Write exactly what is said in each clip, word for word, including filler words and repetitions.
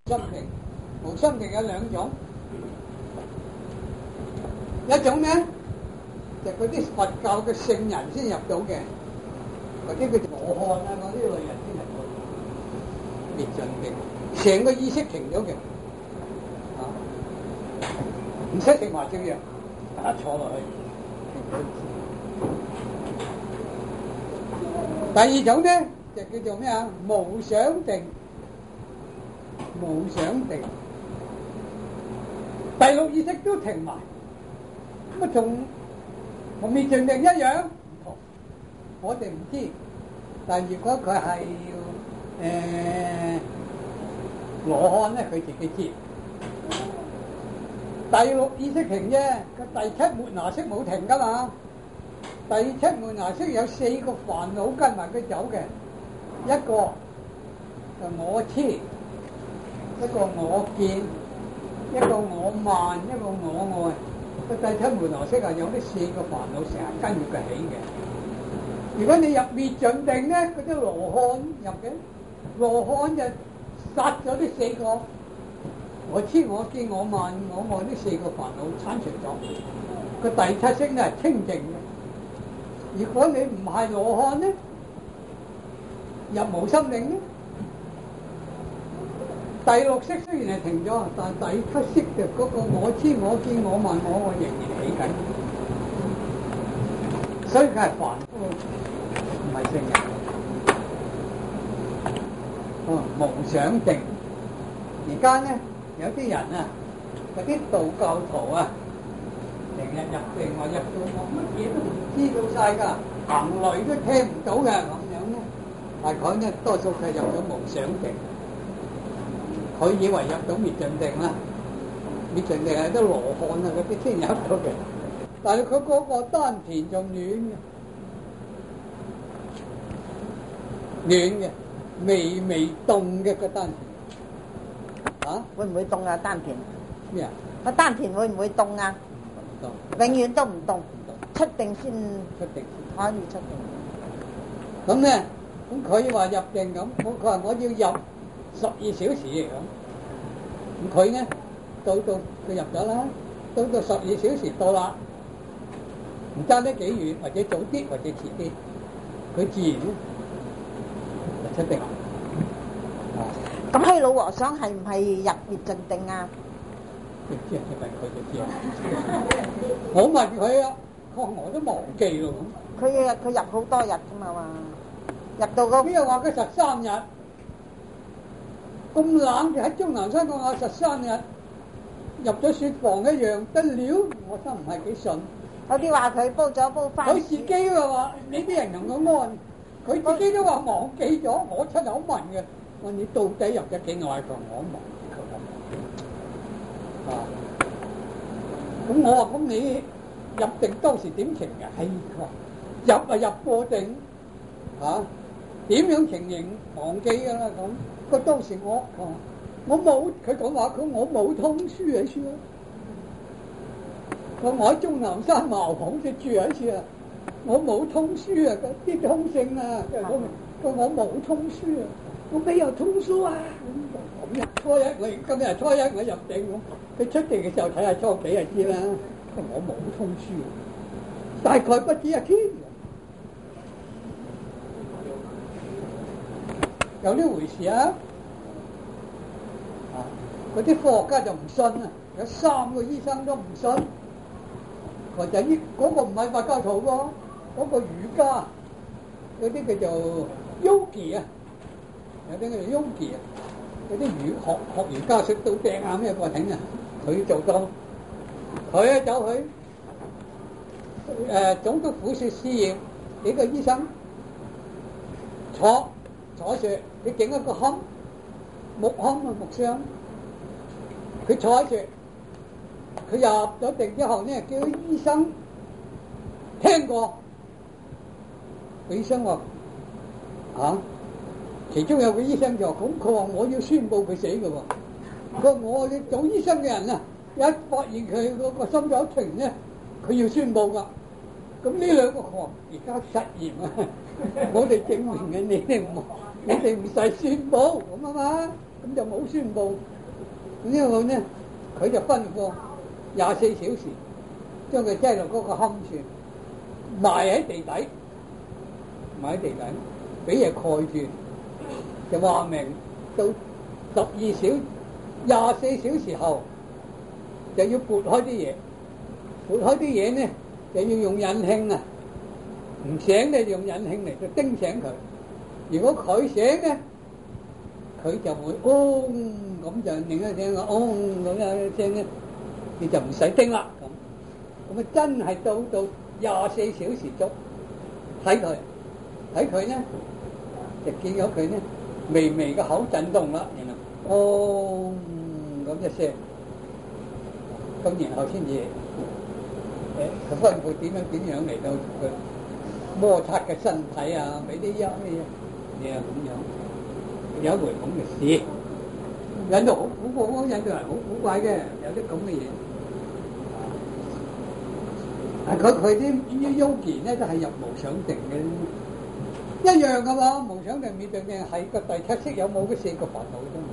心定，無心定有兩種，一種咧就嗰啲佛教嘅聖人先入到嘅，嗰啲叫羅漢啊，嗰啲類人先入到滅盡定，成個意識停咗嘅，啊，唔使食麻醉藥，一坐落去。第二種咧就叫做咩啊？無想定，無想定，第六意識都停埋，咁啊同同滅盡定一樣唔同，我哋唔知，但如果佢係誒羅漢咧，佢自己知。第六意識停啫，個第七末那識冇停噶嘛。第七末那識有四個煩惱跟埋佢走嘅，一個就我痴，一個我見，一個我慢，一個我愛。個第七末那識啊，有啲四個煩惱成日跟住佢起嘅。如果你入滅盡定咧，嗰啲羅漢入嘅，羅漢就殺咗呢四個我痴、我見、我慢、我愛呢四個煩惱剷除咗。個第七識咧係清淨嘅。如果你唔係羅漢咧，入無心定咧，第六識雖然係停咗，但係第七識嘅嗰個我知、我見、我慢、我愛仍然起緊，所以佢係凡夫，唔係聖人。哦，無想定。而家咧有啲人啊，嗰啲道教徒啊，成日入定話入到我乜嘢都唔知道晒㗎，行雷都聽唔到嘅咁樣咧。但係佢咧多數係入咗無想定，佢以為入到滅盡定啦，滅盡定係啲羅漢啊嗰啲先入到嘅，但係佢嗰個丹田仲暖嘅，暖嘅，微微凍嘅個丹田，啊， 會唔會凍啊丹田？ 咩啊？ 個丹田會唔會凍啊？永遠都唔凍，出定先出定可以出定。 咁咧，咁佢話入定咁，我佢話我要入十二小時咁，咁佢咧到到佢入咗啦，到到十二小時到啦，唔爭得幾遠，或者早啲或者遲啲，佢自然咧就出定啦。 咁虛老和尚係唔係入滅盡定啊？ 佢知啊，問佢就知啊。我問佢啊，佢話我都忘記咯咁。 佢佢入好多日㗎嘛嘛，入到嗰邊又話佢十三日咁冷嘅喺終南山講話十三日入咗雪房一樣得了，我真唔係幾信。 有啲話佢煲咗煲番薯， 佢自己又話你啲人同佢安，佢自己都話忘記咗。我出口問嘅，問你到底入咗幾耐？佢話我忘記佢咁。啊，咁我話咁你入定當時點情嘅？係佢話入啊入過定，嚇點樣情形忘記㗎啦咁。個當時我啊我冇佢講話佢我冇通書喺書啊。我我喺終南山茅房只住喺處啊，我冇通書啊，啲通勝啊，我我我冇通書啊，我邊有通書啊？咁樣初一我今日初一我入定咁，佢出定嘅時候睇下初幾就知啦。我冇通書，大概不止一天，有呢回事啊！啊，嗰啲科學家就唔信啊，有三個醫生都唔信。或者呢嗰個唔係佛教徒喎，嗰個儒家嗰啲叫做 yogi 啊，有啲叫做 yogi 啊，嗰啲儒學學儒家識到掟啊咩過頂啊，佢做到，佢咧走去誒總督府説試驗幾個醫生坐坐住，你整一個龕木龕啊木箱，佢坐喺住。佢入咗定之後咧，叫醫生聽過，個醫生話啊，其中有個醫生就話咁，佢話我要宣佈佢死嘅喎。佢話我哋做醫生嘅人啊，一發現佢嗰個心臟停咧，佢要宣佈㗎。咁呢兩個行而家實驗啊，我哋證明嘅你哋唔，你哋唔使宣佈咁啊嘛，咁就冇宣佈。 咁呢個咧，佢就吩咐廿四小時將佢擠落嗰個龕處，埋喺地底，埋喺地底，俾嘢蓋住，就話明到十二小廿四小時後就要撥開啲嘢，撥開啲嘢咧就要用引磬啊，唔醒咧就用引磬嚟就叮醒佢。如果佢醒咧，佢就會嗡咁就另一聲個嗡咁樣聲咧，你就唔使叮啦咁。咁啊真係到到廿四小時足睇佢，睇佢咧就見到佢咧微微嘅口震動啦，然後嗡咁一聲，咁然後先至誒佢吩咐點樣點樣嚟到佢摩擦嘅身體啊，俾啲陰咩嘢啊咁樣，有一回咁嘅事。印度好古怪，印度人好古怪嘅，有啲咁嘅嘢。啊，佢佢啲啲幽健咧都係入無想定嘅，一樣噶嘛。無想定滅定定係個第七識有冇嗰四個煩惱啫嘛。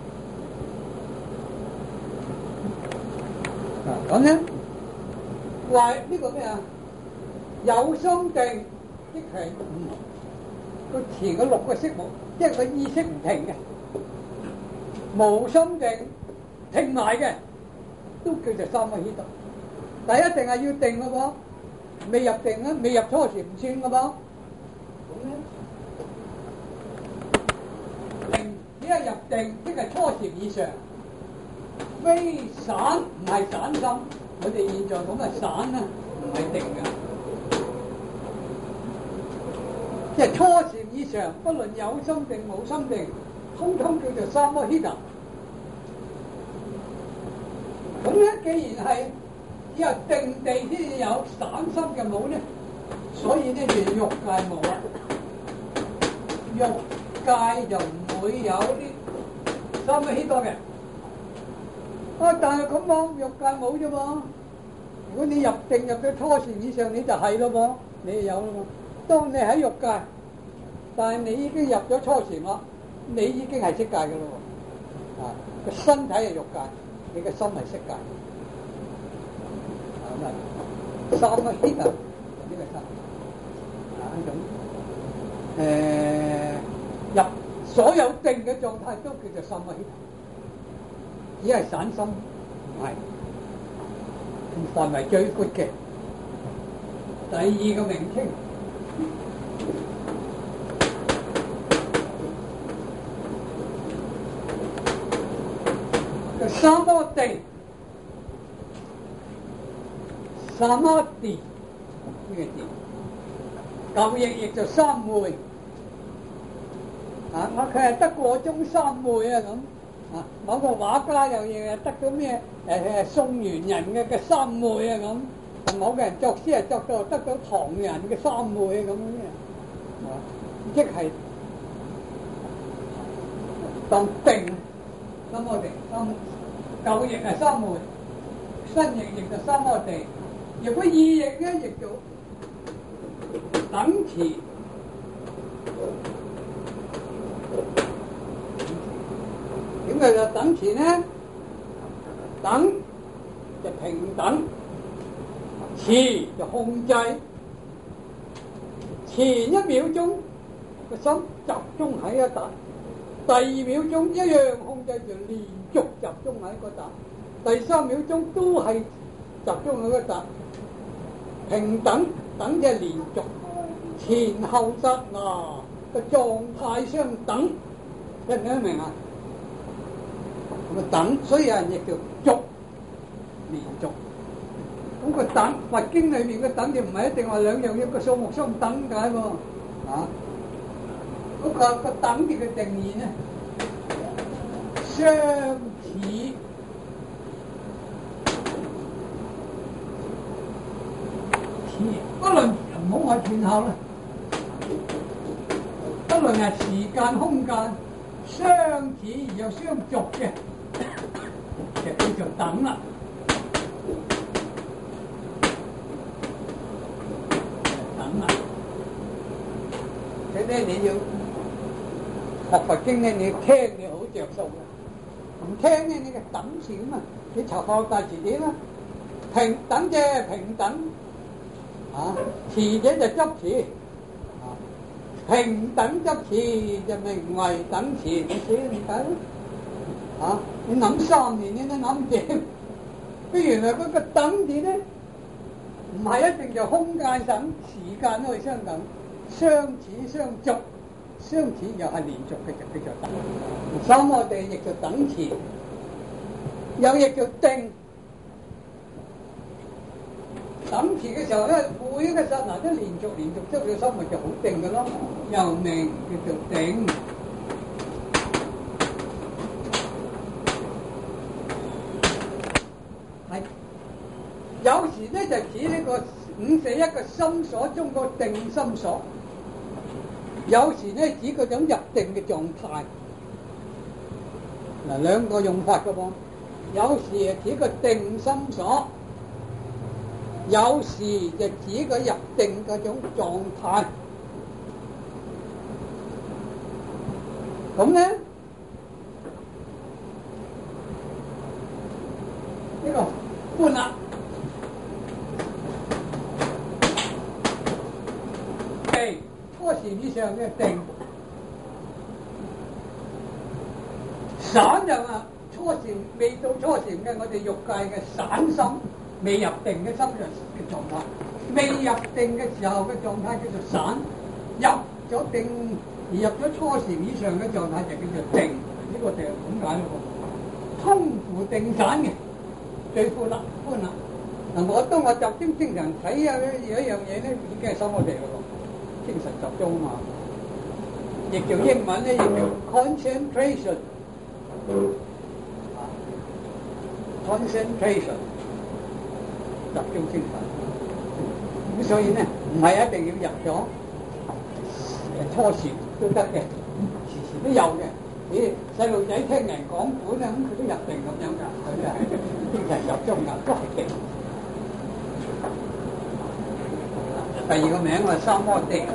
啊，咁咧話呢個咩啊？有心定即係個前嗰六個識冇，即係個意識唔停嘅。無心定停埋嘅，都叫做三摩希達。但係一定係要定嘅噃，未入定啊，未入初時唔算嘅噃。定只係入定，即係初時以上，非散唔係散心。我哋現在講嘅散啊，唔係定嘅，即係初時以上，不論有心定冇心定，通通叫做三摩希達。咁咧，既然係只有定地先至有散心嘅冇咧，所以咧就欲界冇啦。欲界就唔會有啲三摩希達嘅。啊，但係咁講，欲界冇啫嘛。如果你入定入到初時以上，你就係咯噃，你就有咯噃。當你喺欲界，但係你已經入咗初時啦，你已經係色界嘅咯喎。啊，個身體係欲界，你個心係色界。咁啊，三摩希達呢個心啊咁誒入所有定嘅狀態都叫做三摩希達。只係散心，唔係範圍最闊嘅。第二個名稱，就三摩地，三摩地呢個字，舊譯譯就三昧。啊，我佢係得個中三昧啊咁。啊！某個畫家又嘢得到咩？誒誒宋元人嘅嘅三昧啊咁，某個人作詩係作到得到唐人嘅三昧咁樣，啊！即係當定三摩地，三舊譯係三昧，新譯譯就三摩地。如果意譯咧，譯做等持。點解就等持呢？等就平等，持就控制。前一秒鐘個心集中喺一笪，第二秒鐘一樣控制就連續集中喺個笪，第三秒鐘都係集中喺個笪。平等等嘅連續，前後剎那個狀態相等，聽唔聽得明啊？咁啊等，所以有人亦叫續連續。咁個等佛經裏面嘅等就唔係一定話兩樣一個數目相等解喎，啊？嗰個個等字嘅定義咧，相似，似不論唔好話前後啦，不論係時間空間相似而又相續嘅，就叫做等啦。等啦，所以咧你要學佛經咧，你要聽你好着數嘅。 唔聽咧，你嘅等詞啊嘛，你查學大詞典啦，平等啫，平等啊，詞者就執詞啊，平等執詞就名為等詞，你寫唔解咯？啊，你諗三年你都諗唔掂，不如原來嗰個等字咧，唔係一定就空間等，時間都係相等，相似相續。相似又係連續嘅，就叫做等。三摩地亦叫等詞，有亦叫定。等詞嘅時候咧，每一個剎那都連續連續執咗心，咪就好定嘅咯，又名叫做定。係有時咧就指呢個五四一個心所中個定心所。有時咧指嗰種入定嘅狀態，嗱兩個用法嘅噃。有時係指個定心所，有時就指個入定嗰種狀態。咁咧呢個觀啦，係。初禪以上嘅定，散就話初禪未到初禪嘅我哋欲界嘅散心，未入定嘅心嘅狀態，未入定嘅時候嘅狀態叫做散，入咗定而入咗初禪以上嘅狀態就叫做定，呢、這個就係咁解咯。通乎定散嘅最闊啦，寬啦。嗱，我當我集中精神睇啊，有一樣嘢咧已經係三摩地咯。精神集中啊嘛，亦叫英文咧，亦叫 concentration， 啊 concentration， 集中精神。咁所以咧，唔係一定要入咗誒初禪都得嘅，時時都有嘅。咦，細路仔聽人講古咧，咁佢都入定咁樣㗎，佢就係精神集中㗎，都係定。第二個名我係三摩地，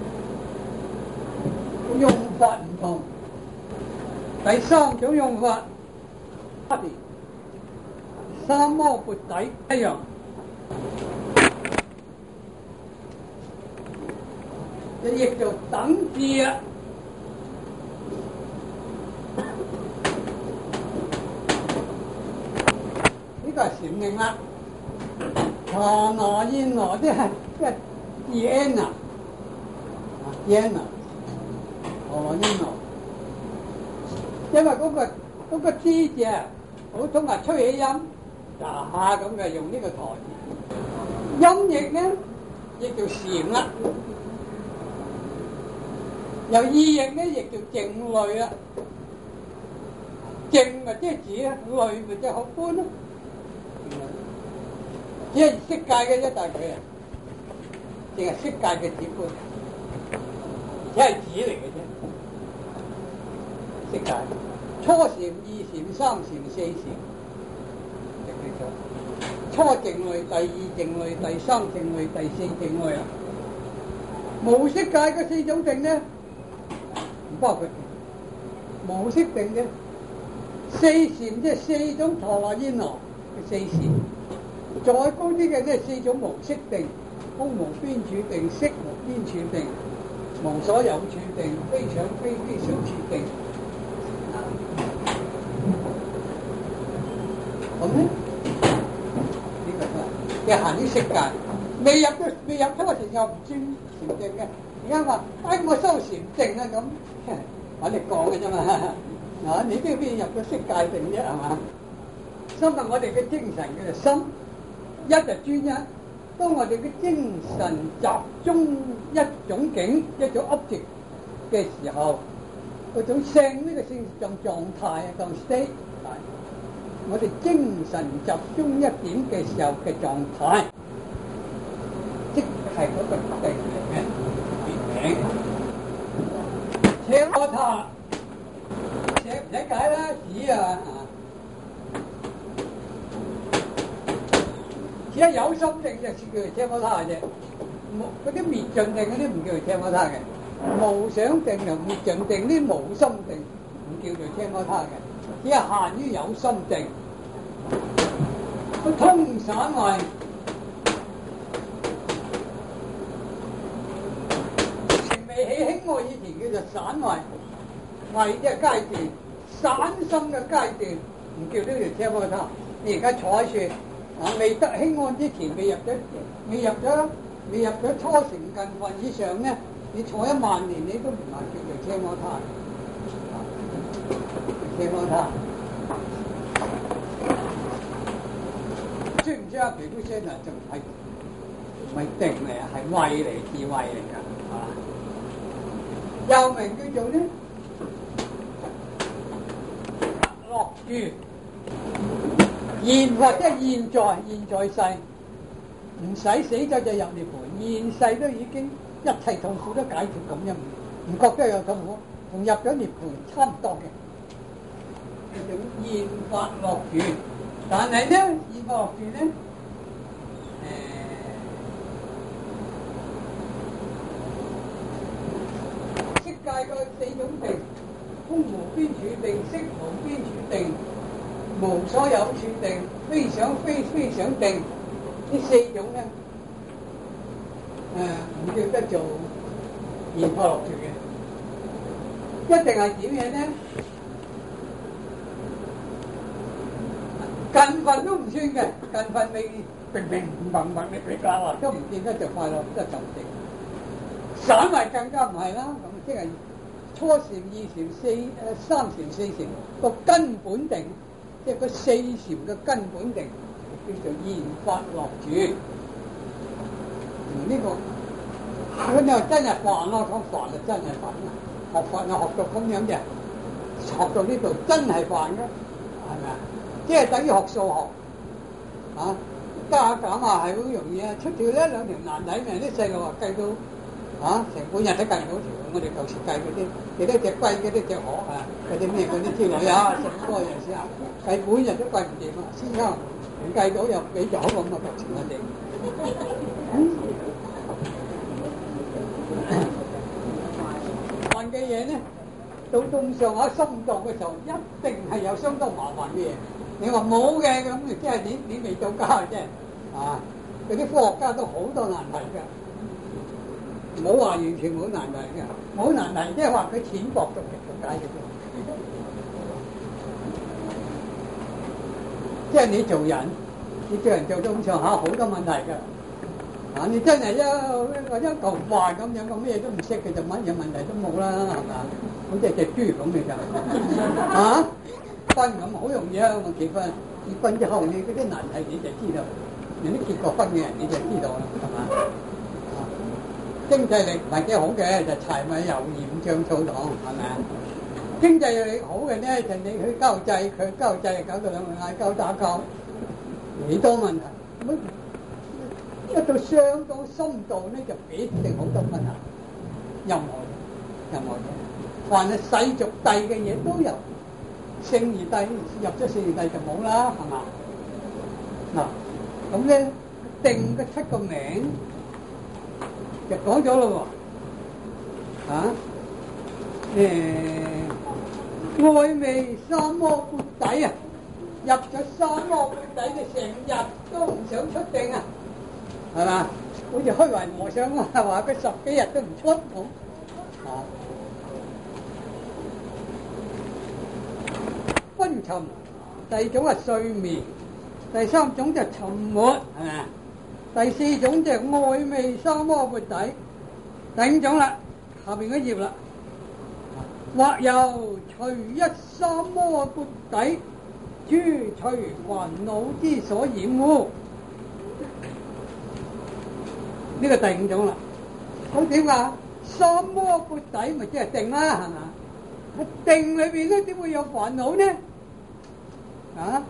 用法唔同。第三種用法，三摩缽底一樣，就譯做等字啊。呢個係禪定啦，查那現那即係即係。Diana， Diana， 哦 ，Diana， 因為嗰、那個嗰、那個支字啊，普通話吹起音，嗱咁嘅用呢個台字，音譯咧亦叫禪啦，由意譯咧亦叫靜慮啦，靜咪即係止啊，慮咪即係學觀咯，只係色界嘅一大佢啊。淨係色界嘅止觀，而且係止嚟嘅啫。色界初禪、二禪、三禪、四禪，就叫做初靜慮、第二靜慮、第三靜慮、第四靜慮啦。無色界嘅四種定咧，唔包括無色定嘅四禪，即係四種陀羅煙羅嘅四禪。再高啲嘅咧，四種無色定。空無邊處定、色無邊處定、無所有處定、非想非非想處定。咁咧，呢、這個都係嘅行於色界，未入到未入初禪又唔專禪定嘅。而家話，哎，我修禪定啊咁，我哋講嘅啫嘛。啊，你都要邊入到色界定啫，係嘛？所以我哋嘅精神嘅心，一就專一。當我哋嘅精神集中一種境、一種 object 嘅時候，嗰種性呢個性狀狀態啊，當 state，我哋精神集中一點嘅時候嘅狀態，即係嗰個定嚟嘅別名。奢摩他，奢唔使解啦，止啊！而家有心定就叫做奢摩他啫，冇嗰啲滅盡定嗰啲唔叫做奢摩他嘅，無想定又滅盡定，啲無心定唔叫做奢摩他嘅，只係限於有心定。佢通散為情未起輕愛以前叫做散為，為即係階段，散心嘅階段，唔叫呢條奢摩他。你而家坐喺處啊，未得輕安之前，未入咗，未入咗，未入咗初成近分以上咧，你坐一萬年，你都唔係叫做奢摩他。奢摩他，知唔知啊？皮膚聲啊，就唔係唔係定嚟啊，係慧嚟，智慧嚟㗎，啊！又名叫做咧樂住。現或即係現在，現在世唔使死咗就入涅槃，現世都已經一切痛苦都解決咁樣，唔覺得有痛苦，同入咗涅槃差唔多嘅。叫做現法樂住，但係咧現法樂住咧，誒，色界個四種定，空無邊處定，色無邊處定。無所有處定，非想非非想定，呢四種咧，誒唔叫得做現法樂住嘅，一定係點樣咧？近分都唔算嘅，近分你平平穩穩你你教啊，都唔見得就快樂，得就定。散為更加唔係啦，咁即係初禪、二禪、四誒三禪、四禪個根本定。即係個四禪嘅根本定，叫做現法樂住。呢、這個如果你話真係煩咯，講煩就真係煩啦。學法啊，學到咁樣嘅，學到呢度真係煩嘅，係咪啊？即係等於學數學，啊加減啊係好容易啊，出條呢兩條難題咪啲細路話計到啊成半日都計唔到條。我哋舊時計嗰啲幾多隻龜、幾多隻鵝啊，嗰啲咩嗰啲之類啊，成個人試下計半日都計唔掂啊！先生唔計到又俾咗咁啊，舊時我哋問嘅嘢咧，到咁上下深度嘅時候，一定係有相當麻煩嘅嘢。你話冇嘅咁，即係你你未到家嘅啫啊！嗰啲科學家都好多難題㗎。唔好話完全冇難題嘅，冇難題即係話佢淺薄到極咁解嘅啫。即係你做人，你做人做到咁上下，好多問題㗎。啊，你真係一一一嚿飯咁樣，咁咩都唔識嘅，就乜嘢問題都冇啦，係咪？好似隻豬咁嘅就啊，婚咁好容易啊！我結婚，結婚之後你嗰啲難題你就知道，人都結過婚嘅人你就知道啦，係嘛？經濟力唔係幾好嘅，就柴米油鹽醬醋糖，係咪啊？經濟力好嘅咧，就你去交際，佢交際搞到兩個嗌交打交，幾多問題？咁一到相當深度咧，就必定好多問題。任何任何嘢，凡係世俗諦嘅嘢都有，聖義諦入咗聖義諦就冇啦，係嘛？嗱，咁咧定嘅七個名。就講咗咯喎，啊，誒，愛味三摩缽底啊，入咗三摩缽底就成日都唔想出定啊，係嘛？好似虛雲和尚啊，話佢十幾日都唔出咁，啊，昏沉，第二種係睡眠，第三種就沉沒，係咪？第四種就係愛味三摩缽底，第五種啦，下邊嗰頁啦，或由隨一三摩缽底，諸隨煩惱之所染污，呢個第五種啦。咁點啊？三摩缽底咪即係定啦，係嘛？喺定裏邊咧點會有煩惱呢？啊？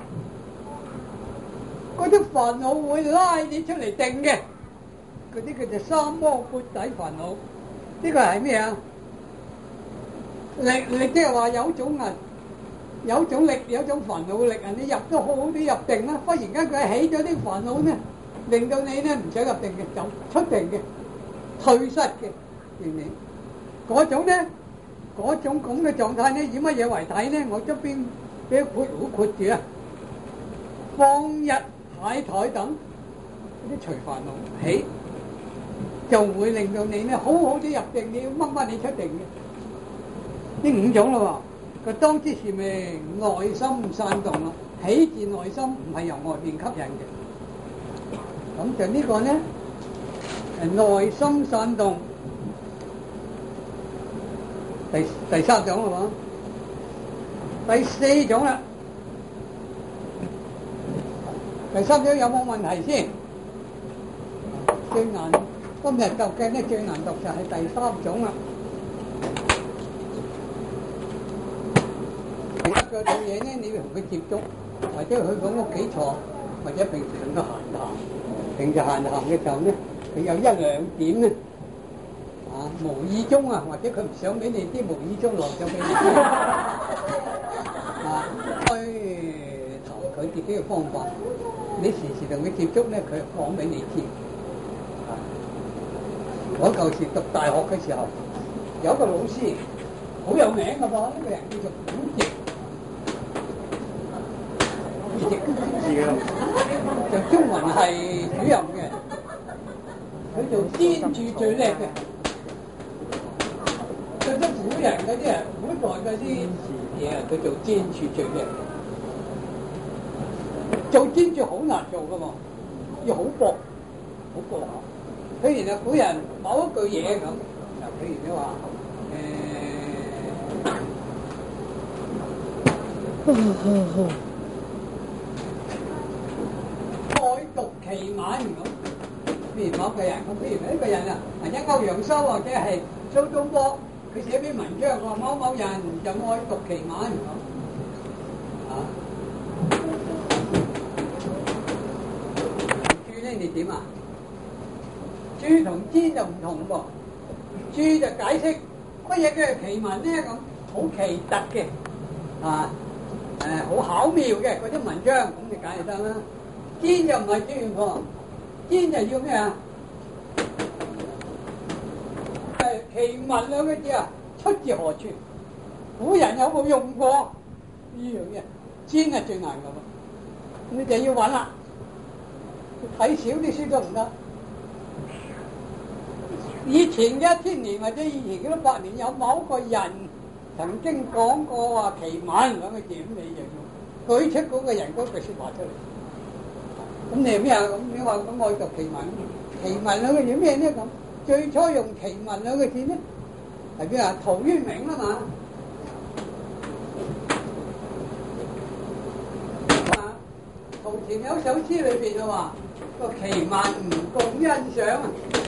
嗰啲煩惱會拉你出嚟定嘅，嗰啲叫做三摩缽底煩惱。呢個係咩啊？力力即係話有種啊，有種力，有種煩惱力啊！你入咗好好啲入定啦，忽然間佢起咗啲煩惱咧，令到你咧唔想入定嘅，就出定嘅，退失嘅，明唔明？嗰種咧嗰種咁嘅狀態咧，以乜嘢為體咧？我側邊俾括弧括住啊，放逸懈怠等嗰啲隨煩惱起，就會令到你咧好好地入定，你要掹翻你出定嘅。呢五種咯喎，佢當知是命內心散動啦，起自內心，唔係由外邊吸引嘅。咁就呢個咧，誒內心散動。第第三種啦嘛，第四種啦，第三種有冇問題先？最難今日讀嘅咧，最難讀就係第三種啦。其他嘅嘢咧，你要同佢接觸，或者去佢屋企坐，或者平時同佢閒談。平時閒談嘅時候咧，佢有一兩點咧。啊，無意中啊，或者佢唔想俾你啲無意中落咗俾你知啊，去談佢自己嘅方法，你時時同佢接觸咧，佢講俾你知。啊，我舊時讀大學嘅時候，有一個老師好有名㗎噃，呢個人叫做古籍，古籍就中文系主任嘅，佢做專注最叻嘅。對啲古人嗰啲啊，古代嗰啲嘢啊，佢做專注最叻。做專注好難做噶嘛，要好薄，好薄下。譬如啊，古人某一句嘢咁，嗱，譬如你話誒，愛讀其文咁。譬如某個人咁，譬如呢個人啊，或者歐陽修或者係蘇東坡。佢寫篇文章話某某人就愛讀其文咁，啊，注咧你點啊？注同知就唔同噃，注就解釋乜嘢嘅奇文咧咁，好奇特嘅，啊，誒好巧妙嘅嗰啲文章，咁你解就得啦。知就唔係注喎，知就要咩啊？奇文兩個字啊，出自何處？古人有冇用過呢樣嘢？先係最難噶喎，你就要揾啦。睇少啲書都唔得。以前嘅一千年或者以前嗰啲百年，有某個人曾經講過話奇文兩個字，咁你就要舉出嗰個人嗰句説話出嚟。咁你係咩啊？咁你話咁愛讀奇文，奇文兩個字咩咧咁？最初用奇文兩個字咧，係邊啊？陶淵明啊嘛，啊，陶潛有首詩裏邊就話個奇文共欣賞啊。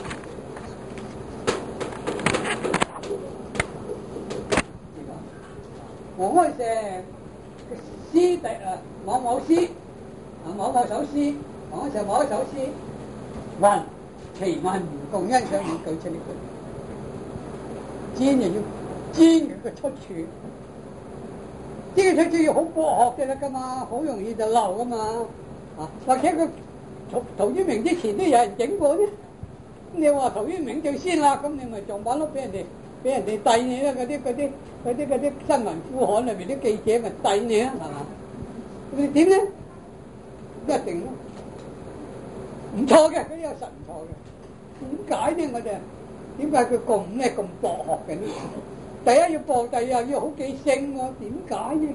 黃開石嘅詩第啊某某詩啊某某首詩，黃開石某一首詩雲。奇文共欣賞，要舉出呢句，知就要知佢嘅出處，知佢出處要好博學嘅得噶嘛，好容易就漏噶嘛，啊，或者佢陶陶淵明之前都有人整過啫，你話陶淵明最先啦，咁你咪撞板碌俾人哋俾人哋遞你啦，嗰啲嗰啲嗰啲嗰啲新聞副刊裏邊啲記者咪遞你啦，係嘛？你點咧？一定咯。唔錯嘅，嗰啲有實唔錯嘅。點解咧？我哋點解佢咁咩咁博學嘅呢？第一要博，第二又要好記性喎。點解咧？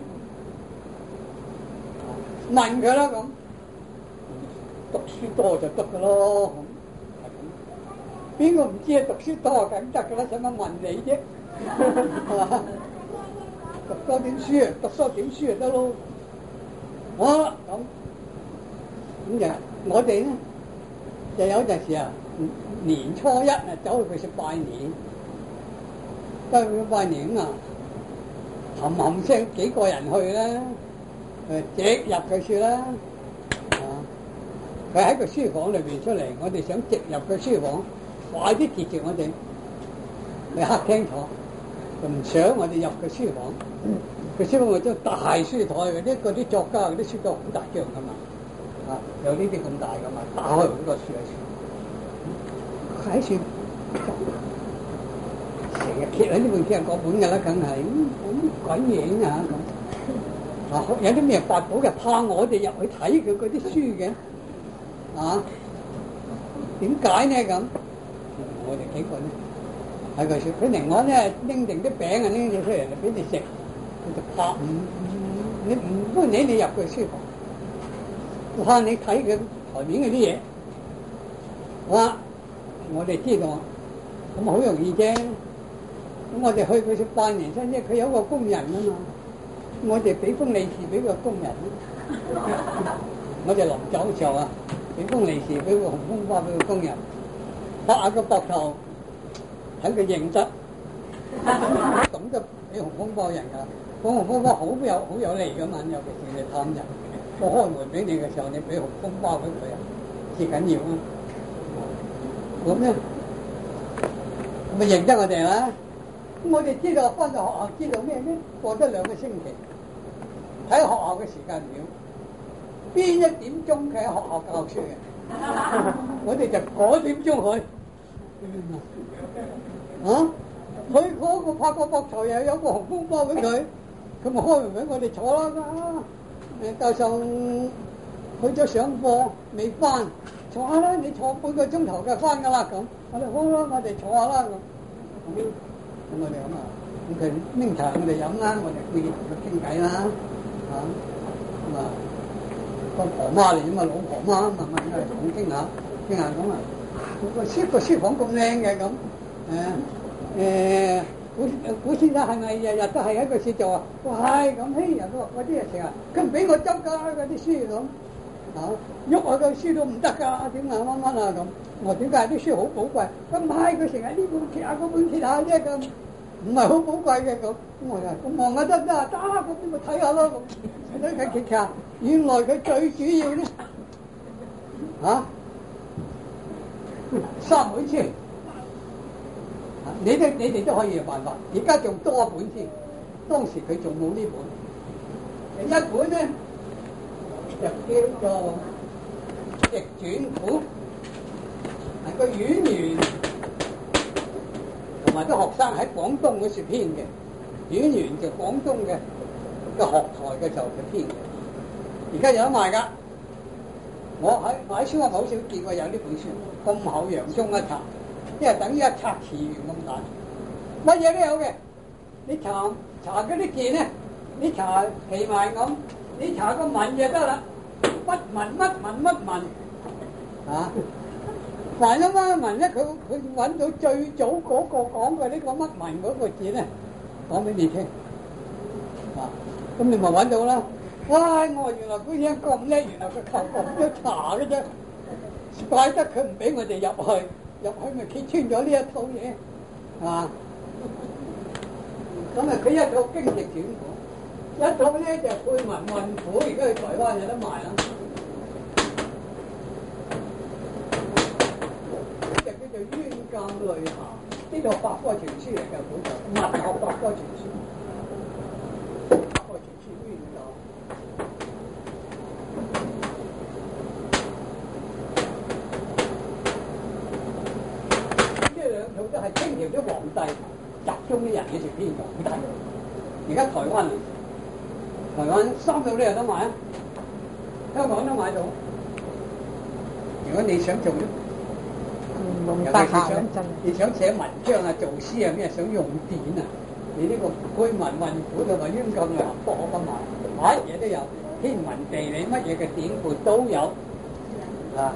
問佢啦咁，讀書多就得噶咯。邊個唔知啊？讀書多梗得噶啦，使乜問你啫？係嘛？讀多點書啊，讀多點書就得咯。我咁咁就我哋咧。就有陣時啊，年初一啊，走去佢食拜年，走去佢拜年啊，冚冚聲幾個人去啦，誒直入佢處啦，啊，佢喺個書房裏邊出嚟，我哋想直入個書房，快啲截住我哋，去客廳坐，就唔想我哋入個書房，個書房係張大書台，嗰啲嗰啲作家嗰啲書都好大張噶嘛。啊，有呢啲咁大噶嘛，打開好多書喺處，喺處死揭喺呢本書係嗰本㗎啦，梗係咁鬼嘢啊咁。啊，有啲咩法寶嘅，怕我哋入去睇佢嗰啲書嘅，啊？點解呢咁？我哋幾個咧，係佢説，佢寧可咧拎定啲餅啊拎住出嚟嚟俾你食，佢就怕唔你唔歡迎你入佢書房，怕你睇佢台面嗰啲嘢。哇！我哋知道，咁好容易啫。咁我哋去佢食拜年親戚，佢有個工人啊嘛，我哋俾封利是俾個工人。我哋臨走嘅時候啊，俾封利是俾個紅封包俾個工人，拍下個膊頭，睇佢認得，懂得俾紅封包人㗎。個紅封包好有好有利㗎嘛，尤其是你探人，我開門俾你嘅時候，你俾紅封包俾佢啊，至緊要啊！咁咧，咪認得我哋啦。咁我哋知道翻到學校知道咩咧？過得兩個星期，睇學校嘅時間表，邊一點鐘佢喺學校教書嘅，我哋就嗰點鐘去。啊！佢嗰個拍個膊頭又有個紅封包俾佢，咁咪開門俾我哋坐啦。誒教授去咗上課未翻？坐下啦，你坐半個鐘頭就翻噶啦咁。我哋好啦，我哋坐下啦咁。咁咁我哋咁啊，咁佢拎茶我哋飲啦，我哋會同佢傾偈啦，嚇咁啊，個婆媽嚟啫嘛，老婆媽慢慢嚟講傾下，傾下咁啊。個書個書房咁靚嘅咁，誒誒古古先生係咪日日都係喺個書做啊？哇係咁，嘿人都話嗰啲人成日佢唔俾我執㗎嗰啲書咁。啊！喐我個書都唔得㗎，點啊乜乜啊咁？我點解啲書好寶貴？咁唔係佢成日呢本揭下嗰本揭下啫咁，唔係好寶貴嘅咁。我話咁望下得唔得啊？得，咁邊咪睇下咯咁。睇睇揭下，原來佢最主要咧嚇三本書，你哋你哋都可以有辦法。而家仲多本添，當時佢仲冇呢本，一本咧。就叫做《逆轉譜》，係個演員同埋啲學生喺廣東嗰時編嘅，演員就廣東嘅個學台嘅時候就編嘅，而家有得賣㗎。我喺買書我好少見過有呢本書咁厚，洋葱一冊，即係等於一冊詞源咁大，乜嘢都有嘅。你查查嗰啲字咧，你查皮埋咁，你查個文就得啦。乜文乜文乜文啊？凡一乜文咧，佢佢揾到最早嗰個講嘅呢個乜文嗰個字咧，講俾你聽啊！咁你咪揾到啦。哇！我原來嗰啲人咁叻，原來佢求咁多查嘅啫，怪得佢唔俾我哋入去，入去咪揭穿咗呢一套嘢啊！咁啊，佢一套經濟轉股。一套咧就配文運府，而家去台灣有得賣啦。呢就叫做《冤鑑淚下》，呢套百科全書嚟嘅，本就文學百科全書。百科全書冤鑑。呢兩套都係清朝啲皇帝集中啲人嘅做編嘅，你睇。而家台灣嚟。台灣三套都有得買啊，香港都買到。如果你想做咧，尤其是想你想寫文章啊、做詩啊咩，想用典啊，你呢個配文運府同埋冤鑑淚下都可得買，乜嘢都有，天文地理乜嘢嘅典故都有啊。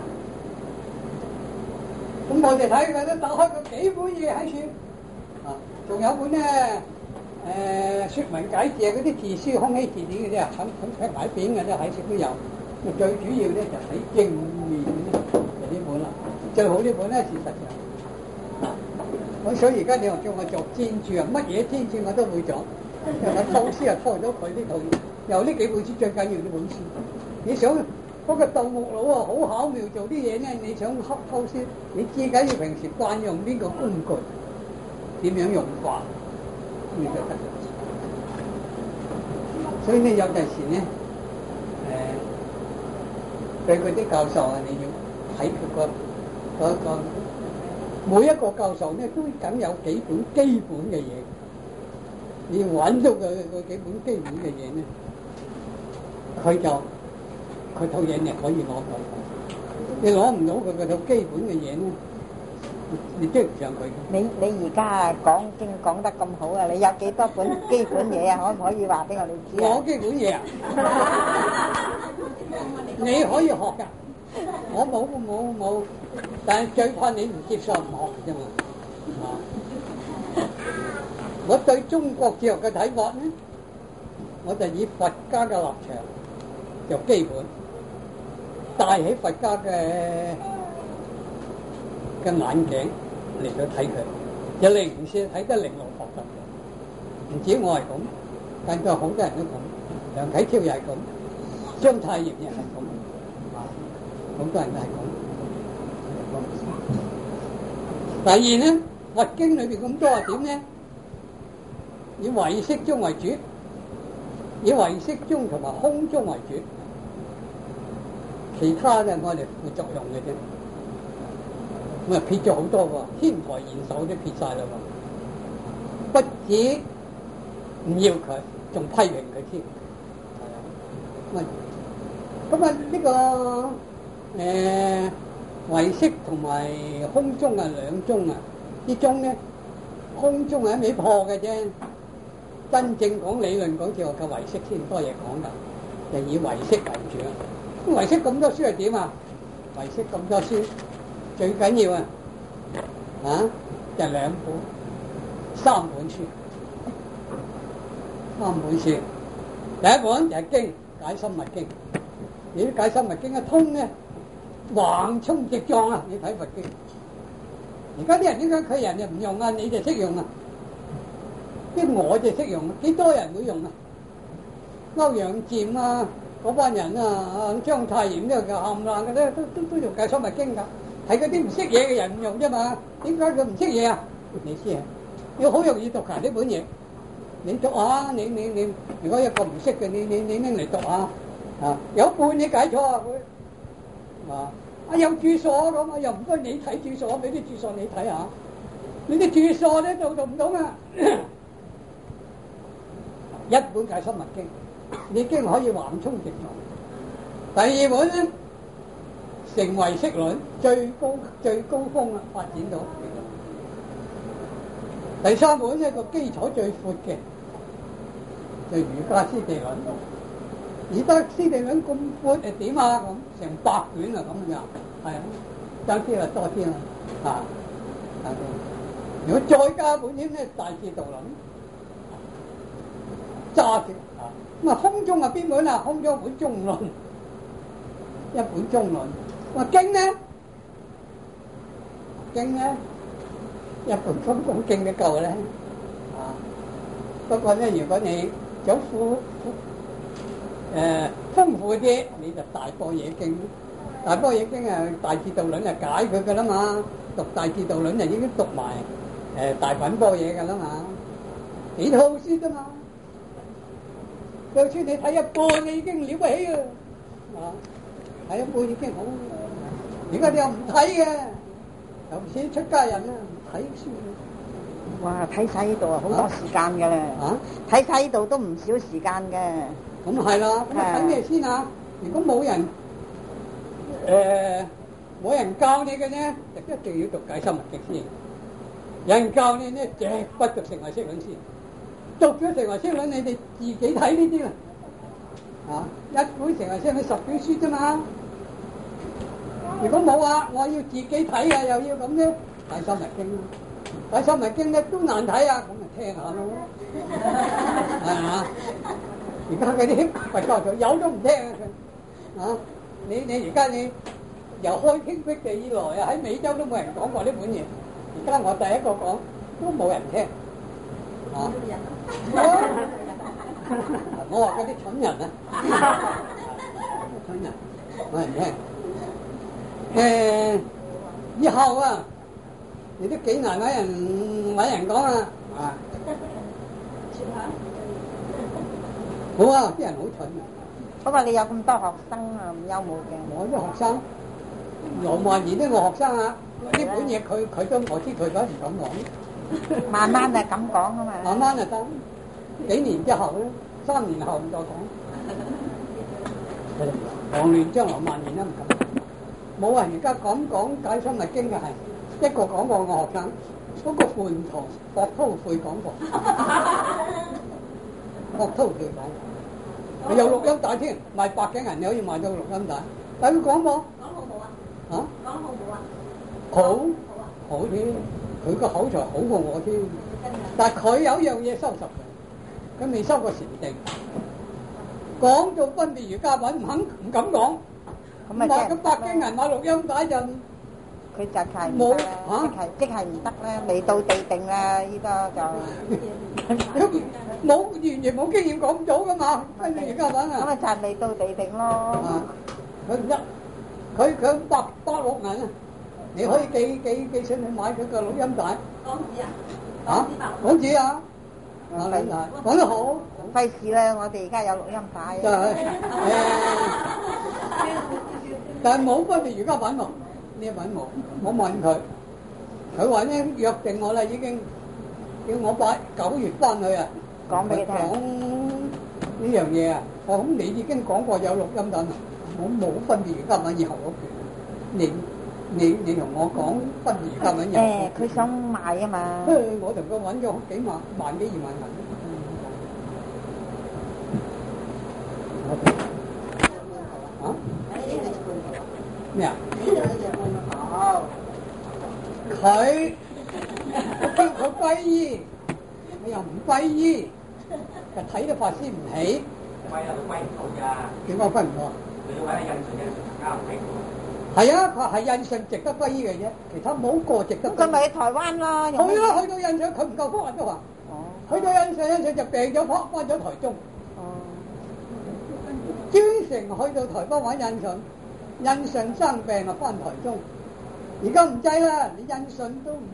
咁我哋睇佢都打開個幾本嘢喺處啊，仲有本咧。誒説文解字嗰啲字書空氣字典嘅啫，肯肯睇埋邊嘅啫，喺處都有。最主要咧就喺正面咧，就呢本啦。最好呢本咧，事實上，咁所以而家你話叫我做專著啊，乜嘢專著我都會做。我偷師啊，偷咗佢呢套，由呢幾本書最緊要呢本書。你想嗰個盜墓佬啊，好巧妙做啲嘢咧，你想偷偷師，你至緊要平時慣用邊個工具，點樣用法。所以咧有陣時咧，誒對嗰啲教授啊，你要睇佢個嗰個每一個教授咧都梗有幾本基本嘅嘢，你要揾到佢佢幾本基本嘅嘢咧，佢就佢套嘢你可以攞到。你攞唔到佢嗰套基本嘅嘢咧，你追唔上佢。 你你而家講經講得咁好啊！你有幾多本基本嘢啊？可唔可以話俾我哋知啊？ 我基本嘢啊，你可以學㗎。我冇冇冇，但係最怕你唔接受唔學啫嘛。啊！我對中國哲學嘅睇法咧，我就以佛家嘅立場就基本，戴起佛家嘅嘅眼鏡嚟到睇佢，就零舍睇得零落學習嘅。唔止我係咁，但係好多人都咁，梁啟超又係咁，章太炎又係咁。好多人都係講。第二咧，佛經裏邊咁多係點咧？以唯識宗為主，以唯識宗同埋空宗為主，其他咧我哋副作用嘅啫。咁啊撇咗好多喎，天台言首都撇晒啦喎，不止唔要佢，仲批評佢添。係啊，咁啊呢個。誒、呃、唯識同埋空宗啊，兩宗啊，啲宗咧空宗係一味破嘅啫，真正講理論講哲學嘅唯識先多嘢講㗎，就以唯識為主啊。咁唯識咁多書係點啊？唯識咁多書最緊要啊，啊就兩本、三本書，三本書。第一本就係經解深密經，你啲解深密經一通咧。橫衝直撞啊！你睇佛經，而家啲人點解佢人就唔用啊？你就識用啊？啲我就識用啊？幾多人會用啊？歐陽漸啊，嗰班人啊，章太炎呢個冚唪唥嘅咧，都都都用解深密經㗎。係嗰啲唔識嘢嘅人唔用啫嘛？點解佢唔識嘢啊？你知啊？你好容易讀㗎呢本嘢，你讀下，你你你，如果一個唔識嘅，你你你拎嚟讀下啊，有半你解錯啊佢。啊！啊有注疏咁啊，又唔該你睇注疏，俾啲注疏你睇下。你啲注疏咧就讀唔到啊！一本解深密經，你已經可以橫衝直撞。第二本咧，成唯識論最高最高峰啦，發展到。第三本咧個基礎最闊嘅，就儒家師地論。而家師地論咁闊係點啊？咁成百卷啊咁樣，係啊，爭啲啊多啲啦，啊，如果再加本啲咧大智度論，揸住啊，咁啊空宗啊邊本啊？空宗本中論，一本中論。話經咧，經咧，一本空宗經都夠咧，啊，不過咧如果你想富誒豐富啲，你就大般若經。大般若經啊，大智度論就解佢噶啦嘛。讀大智度論就已經讀埋誒大品般若噶啦嘛。幾套書啫嘛。就算你睇一半，你已經了不起啊！啊，睇一半已經好。而家你又唔睇嘅，尤其是出家人啊，唔睇書。 哇！睇晒呢度啊，好多時間㗎啦。 啊！ 睇晒呢度都唔少時間嘅。 咁係啦，咁啊睇咩先啊？如果冇人誒冇、呃、人教你嘅咧，就一定要讀解深密經先。有人教你咧，絕不讀成唯識論先。讀咗成唯識論，你哋自己睇呢啲啦。啊，一本成唯識論十卷書啫嘛。如果冇啊，我要自己睇啊，又要咁咧，解深密經。解深密經咧都難睇啊，咁咪聽下咯，係嘛？而家嗰啲佛教徒有都唔聽啊！啊，你你而家你由開天闢地以來啊，喺美洲都冇人講過呢本嘢。而家我第一個講都冇人聽啊！我話嗰啲蠢人啊，蠢人冇人聽。誒，以後啊，你都幾難揾人揾人講啊！啊！好啊！啲人好蠢啊！ 不過你有咁多學生啊，唔憂冇嘅。 我啲學生，羅曼兒都係我學生啊！ 呢本嘢佢佢都我知佢都唔敢講， 慢慢就咁講啊嘛。 慢慢就得，幾年之後咧，三年後再講。王亂將來萬年都唔敢。冇人而家講講解心密經嘅係一個講過我學生，嗰、那個叛徒郭韜晦講過，郭韜晦講過，有錄音帶添，賣百幾銀你可以賣到錄音帶。但佢講過， 講好冇啊？ 嚇？ 講好冇啊？ 好好啊！ 好添，佢個口才好過我添。但係佢有一樣嘢收拾嘅，佢未收過禪定。講到分別瑜伽品唔肯唔敢講，買咁百幾銀買錄音帶就佢就係唔得啦，即係即係唔得啦，未到地定啦，依家就冇完全冇經驗講唔到噶嘛，分別瑜伽品啊。 咁啊就係未到地定咯。 啊，佢一佢佢百百六銀啊，你可以寄寄寄信去買佢個錄音帶。 港紙啊？ 嚇？港紙啊？啊，你嗱講得好。 費事啦，我哋而家有錄音帶。 就係誒，但係冇分別瑜伽品喎，呢一品冇，冇問佢。佢話咧約定我啦，已經叫我擺九月翻去啊。 講俾佢聽。 講呢樣嘢啊，我咁你已經講過有錄音帶，我冇分別瑜伽品以後嗰段。你你你同我講分別瑜伽品以後。 誒，佢想賣啊嘛。 我同佢揾咗幾萬萬幾二萬銀。啊？咩啊？佢我叫佢皈依，佢又唔皈依，就睇到法師唔起。 歸啊，都歸唔到㗎。 點解歸唔到啊？ 你要揾印順印順加唔起。 係啊，佢係印順值得皈依嘅啫，其他冇個值得。 佢咪去台灣咯？ 去啦，去到印順佢唔夠福人都話。哦。去到印順，印順就病咗，翻翻咗台中。 哦。 專程去到台北玩印順，印順生病啊，翻台中。而家唔制啦，你印順都唔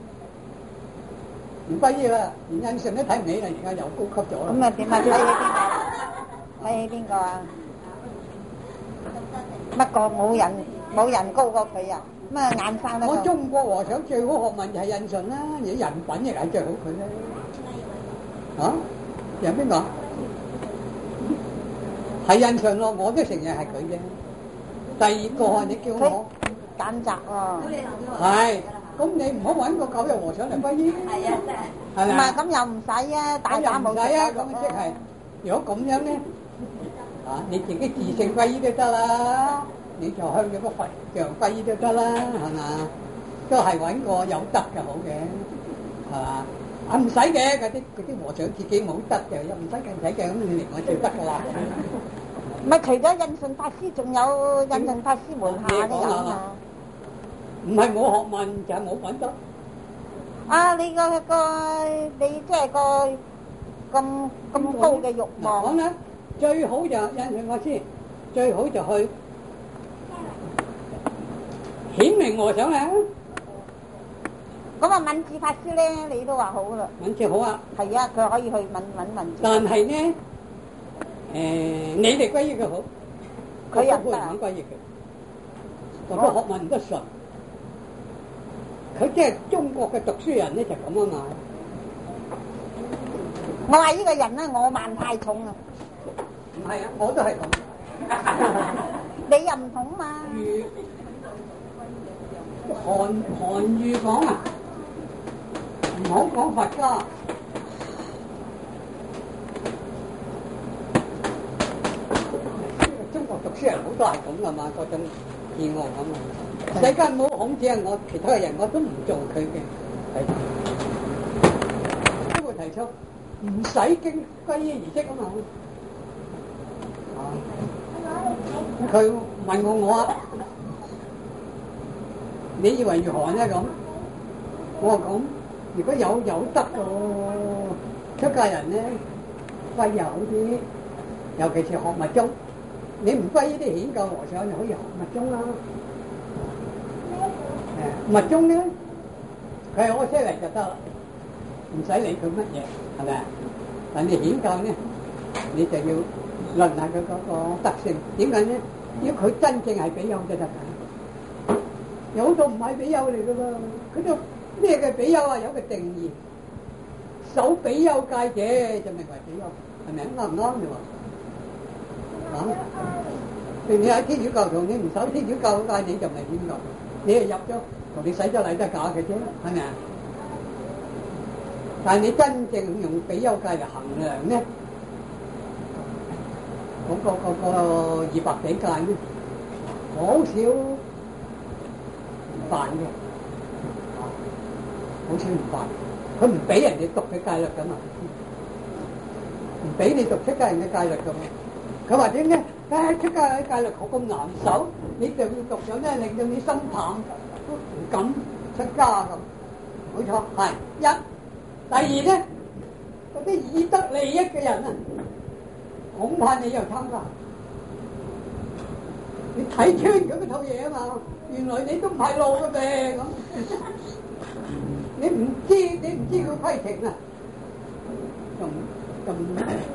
唔歸依啦，連印順都睇唔起啦，而家又高級咗啦。 咁啊點啊？睇起邊個？睇起邊個啊？不過冇人冇人高過佢啊！咁啊眼生得。 我中國和尚最好學問就係印順啦，而人品亦係最好佢咧。啊？有邊個？係印順咯，我都承認係佢啫。第二個你叫我揀擇喎。 係，咁你唔好揾個九日和尚嚟皈依。 係啊，真係。 係咪？ 唔係咁又唔使啊，大把冇使啊，咁即係，如果咁樣咧，啊你自己自性皈依都得啦，你就向咗個佛像皈依都得啦，係嘛？都係揾個有德嘅好嘅，係嘛？啊唔使嘅，嗰啲嗰啲和尚自己冇德嘅，又唔使咁使嘅，咁你嚟我最得噶啦。 唔係除咗印順法師，仲有印順法師門下都有啊。 唔係冇學問，就係冇品德。 啊！你個個你即係個咁咁高嘅慾望。 講咧，最好就印順法師，最好就去顯明和尚啦。 咁啊，敏智法師咧，你都話好啦。 敏智好啊。 係啊，佢可以去問問敏智。 但係咧，誒、呃，你哋歸依佢好， 佢又唔肯歸依佢，個學問唔得順。佢即係中國嘅讀書人咧，就咁啊嘛。 我話呢個人咧，我慢太重啊。 唔係啊，我都係咁。 你又唔同嘛？ 韓韓愈講啊，唔好講佛家。中國讀書人好多係咁噶嘛，嗰種意外咁啊。世間冇孔子啊，我其他嘅人我都唔做佢嘅，係都會提出唔使經皈依儀式啊嘛。咁佢問我我啊，你以為如何咧咁？我話咁，如果有有得嘅出家人咧，皈依好啲，尤其是學密宗。你唔皈依啲顯教和尚，就可以學密宗啦。密宗咧，佢係我出嚟就得啦，唔使理佢乜嘢，係咪啊？但你顯教咧，你就要論下佢嗰個德性。點解咧？如果佢真正係比丘就得㗎。 有好多唔係比丘嚟噶噃，佢就咩嘅比丘啊？有個定義，守比丘戒者就名為比丘，係咪啱唔啱你話？啊？譬如你喺天主教堂，你唔守天主教戒，你就唔係天主教，你係入咗同你洗咗禮都係假嘅啫，係咪啊？但係你真正用比丘戒嚟衡量咧，嗰、嗰個嗰、嗰個二百幾戒咧，好少唔犯嘅，好少唔犯。佢唔俾人哋讀嘅戒律㗎嘛，唔俾你讀出家人嘅戒律㗎嘛。佢話點咧？誒出家人嘅戒律好咁難守，你就要讀咗咧，令到你心淡，都唔敢出家咁。冇錯，係一。第二咧，嗰啲以得利益嘅人啊，恐怕你又參加。你睇穿佢嗰套嘢啊嘛，原來你都唔係路嘅咩咁？你唔知，你唔知佢規程啊，咁咁，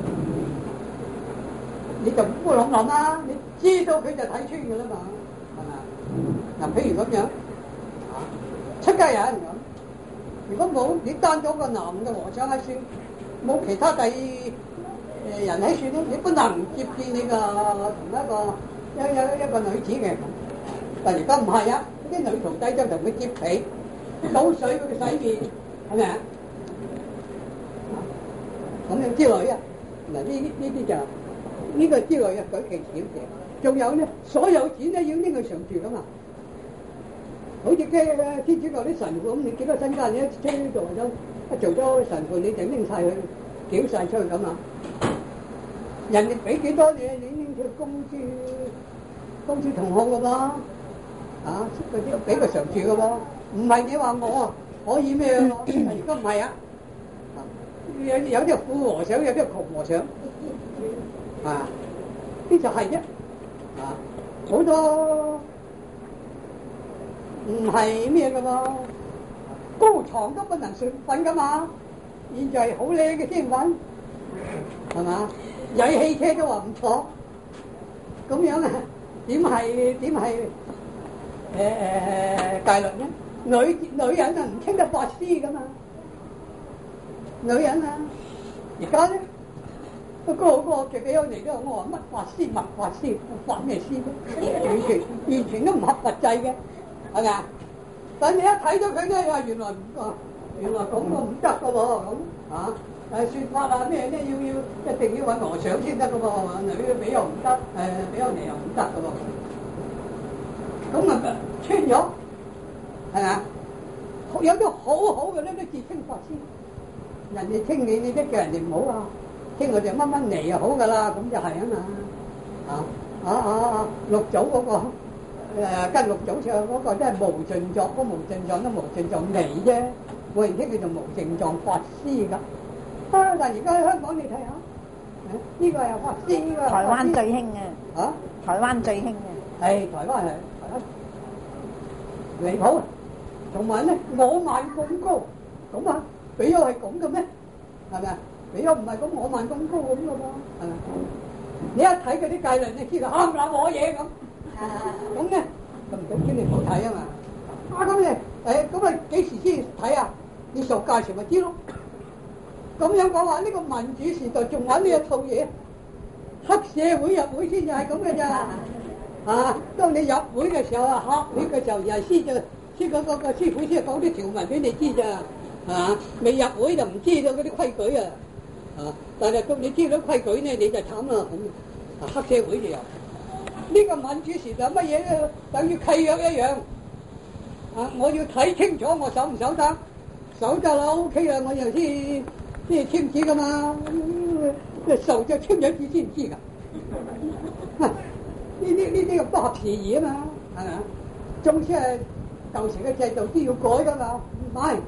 你就唔好諗諗啦。你知道佢就睇穿嘅啦嘛，係咪？嗱，譬如咁樣，啊，出家人咁。如果冇你單咗個男嘅和尚喺算，冇其他第誒人喺算咧，你不能接見你個同一個一一一個女子嘅。但而家唔係啊，啲女徒弟就同佢接被、倒水俾佢洗面，係咪啊？咁樣之類啊，嗱呢啲呢啲就呢個之類啊，舉其少者。仲有咧，所有錢咧要拎去常住噶嘛。好似嘅天主教啲神父咁，你幾多身家你一車做咗一做咗神父，你就拎晒佢繳晒出去咁啊！人哋俾幾多嘢，你拎佢公諸公諸同學噶噃，啊嗰啲俾佢常住噶噃，唔係你話我可以咩喎？而家唔係啊，有有啲富和尚，有啲窮和尚，啊呢就係啫，啊好多。唔係咩噶喎，高床都不能順瞓噶嘛，現在好靚嘅先瞓，係嘛？有汽車都話唔坐，咁樣啊？點係點係誒誒戒律咧？女女人啊唔稱得法師噶嘛，女人啊，而家咧個個個嘅比丘尼都我話乜法師乜法師，法咩師咧？完全完全都唔合佛制嘅。係咪啊？但你一睇到佢咧，話原來唔啊，原來咁個唔得噶喎，咁啊誒説法啊咩咧，要要一定要揾和尚先得噶喎，女嘅比又唔得，誒比較尼又唔得噶喎，咁啊穿咗，係咪啊？有啲好好嘅咧都自稱法師，人哋稱你，你都叫人哋唔好啊，稱我哋乜乜尼就好噶啦，咁就係啊嘛，啊啊啊啊六祖嗰個。誒跟六祖唱嗰個真係無盡藏，嗰無盡藏都無盡藏嚟啫，我認識佢做無盡藏法師㗎。啊！但而家喺香港你睇下，呢個係法師，呢個台灣最興嘅。 啊！ 台灣最興嘅。 係台灣係台灣離譜，同埋咧我慢咁高，咁啊比丘係咁嘅咩？係咪啊？比丘唔係咁我慢咁高咁嘅噃，係咪？你一睇嗰啲戒律，你知道啱啱我嘢咁。咁咧，咁唔咁你唔好睇啊嘛！啊咁你誒咁啊幾時先睇啊？你受教時咪知咯。咁樣講話呢個民主時代仲玩呢一套嘢，黑社會入會先就係咁嘅咋。啊，當你入會嘅時候啊，黑會嘅時候又係先就先嗰個個師傅先講啲條文俾你知咋。啊，未入會就唔知道嗰啲規矩啊。啊，但係當你知道規矩咧，你就慘啦。咁啊，黑社會就有。呢個民主時代乜嘢咧？等於契約一樣啊！我要睇清楚我守唔守得，守得啦 OK 啦，我又先先簽字噶嘛，受就簽咗字先知噶。呢啲呢啲不合時宜啊嘛，係咪啊？總之係舊時嘅制度都要改噶嘛，唔係。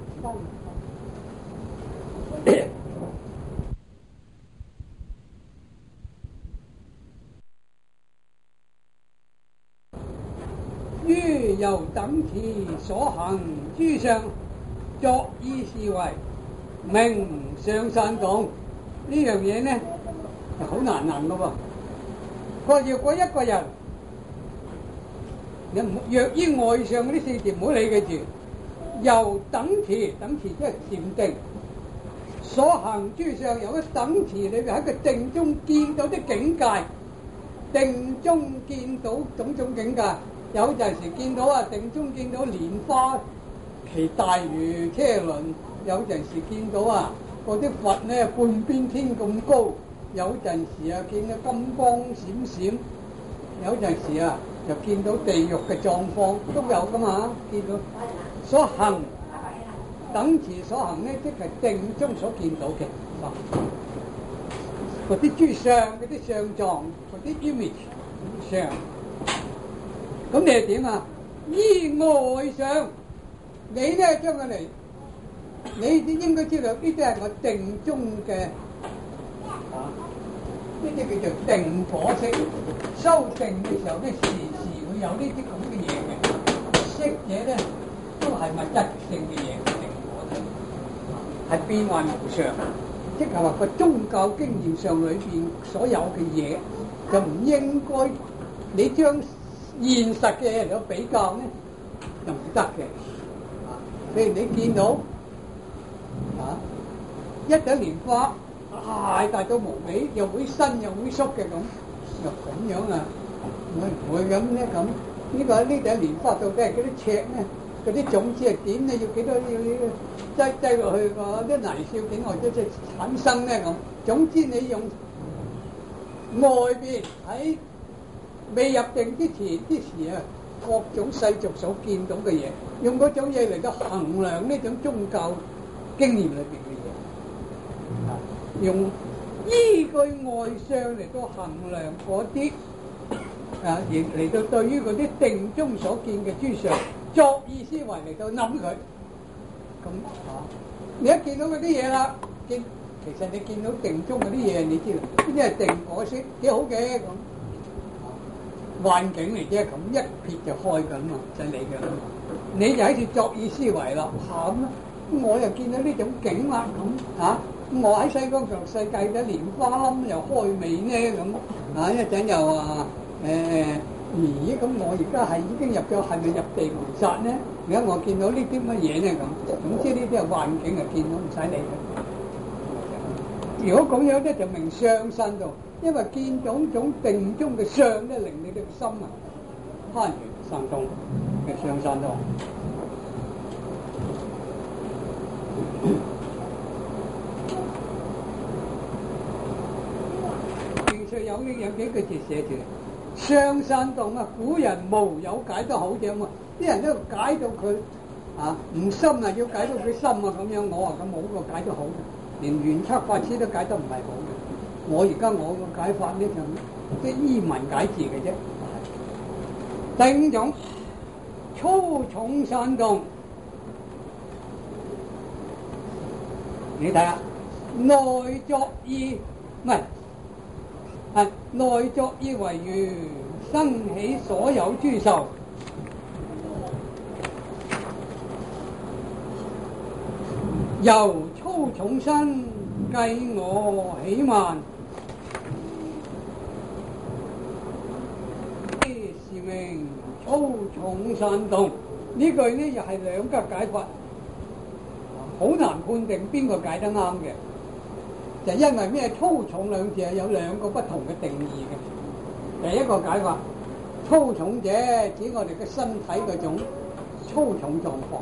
於由等持所行諸相，作依是為名上散動。呢樣嘢咧好難能噶喎。佢話如果一個人你唔若於外上嗰啲四字唔好理佢住，由等持，等持即係禪定。所行諸相由一等持裏邊喺個定中見到啲境界，定中見到種種境界。有陣時見到啊，定中見到蓮花其大如車輪；有陣時見到啊，嗰啲佛咧半邊天咁高；有陣時啊，見到金光閃閃；有陣時啊，就見到地獄嘅狀況都有噶嘛。見到所行。等持所行咧，即係定中所見到嘅，嗰啲諸相、嗰啲相狀、嗰啲 image 相。咁你係點啊？依外相，你咧將佢嚟，你應該知道呢啲係我定中嘅，啊，呢啲叫做定果識。修定嘅時候咧，時時會有呢啲咁嘅嘢嘅。識嘢咧，都係物質性嘅嘢。係變幻無常，即係話個宗教經驗上裏邊所有嘅嘢，就唔應該你將現實嘅嘢嚟到比較咧，就唔得嘅。譬如你見到啊一朵蓮花大大到無比，又會伸又會縮嘅咁，又咁樣啊，會唔會咁咧？咁呢個呢朵蓮花到底係幾多尺咧？嗰啲種子係點咧？要幾多要擠擠落去個啲泥少境外即係產生咧咁。總之你用外邊喺未入定之前之時啊，各種世俗所見到嘅嘢，用嗰種嘢嚟到衡量呢種宗教經驗裏邊嘅嘢，用依據外相嚟到衡量嗰啲啊，而嚟到對於嗰啲定中所見嘅諸相作意思維嚟到諗佢。咁啊，你一見到嗰啲嘢啦，見其實你見到定中嗰啲嘢，你知道呢啲係定果識，幾好嘅咁。幻境嚟啫，咁一撇就開㗎嘛，就係你㗎啦嘛。你就喺度作意思維啦，嚇咁啦。我又見到呢種景啦，咁嚇。我喺西江上世界嘅蓮花冧又開尾咧，咁啊一陣又話誒咦咁，我而家係已經入咗，係咪入地門剎咧？而家我見到呢啲乜嘢咧咁，總之呢啲係幻境啊，見到唔使理嘅。如果咁樣咧，就明相身度。因為見種種定中嘅相咧，令你哋嘅心啊攀緣生動嘅相身度。其實有呢有幾句字寫住相身動啊，古人無有解得好啫嘛。啲人都解到佢啊唔深啊，要解到佢深啊咁樣。我話咁冇個解得好嘅，連玄測法師都解得唔係好嘅。我而家我個解法咧就即係依文解字嘅啫。第五種粗重散動，你睇下內作意唔係係內作意為緣，生起所有諸受。由粗重身計我起慢，是名粗重散動。呢句呢又係兩個解法，好難判定邊個解得啱嘅。就因為咩粗重兩字係有兩個不同嘅定義嘅。第一個解法，粗重者指我哋嘅身體嗰種粗重狀況。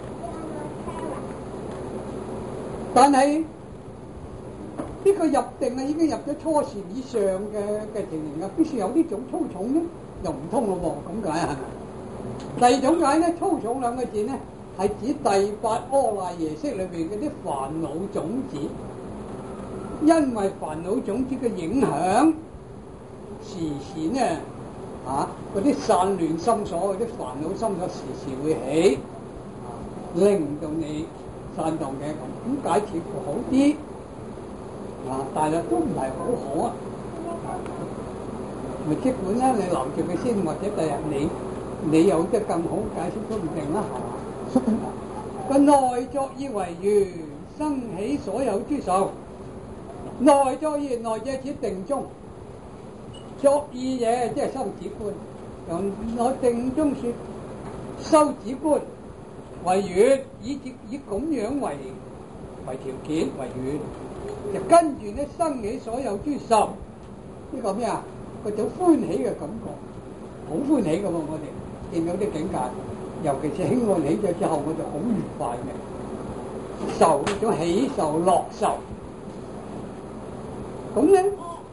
但係呢個入定啊，已經入咗初禪以上嘅嘅情形啊，必須有呢種粗重咧，又唔通咯喎，咁解係咪？第二種解咧，粗重兩個字咧，係指第八阿賴耶識裏邊嗰啲煩惱種子，因為煩惱種子嘅影響，時時咧啊嗰啲散亂心所、嗰啲煩惱心所時時會起，啊令到你散動嘅咁，咁解似乎好啲，啊，但係都唔係好好啊。咪即管咧，你留住佢先，或者第日你你有得更好解釋都唔定啦，係嘛？個內作意為緣，生起所有諸受。內作意，內者指定中，作意嘢即係修止觀。 我定中說修止觀為願，以以咁樣為為條件為願，就跟住咧生起所有諸受，呢個咩啊？個種歡喜嘅感覺，好歡喜嘅喎！我哋見到啲境界，尤其是輕愛起咗之後，我就好愉快嘅，受呢種喜受樂受，咁咧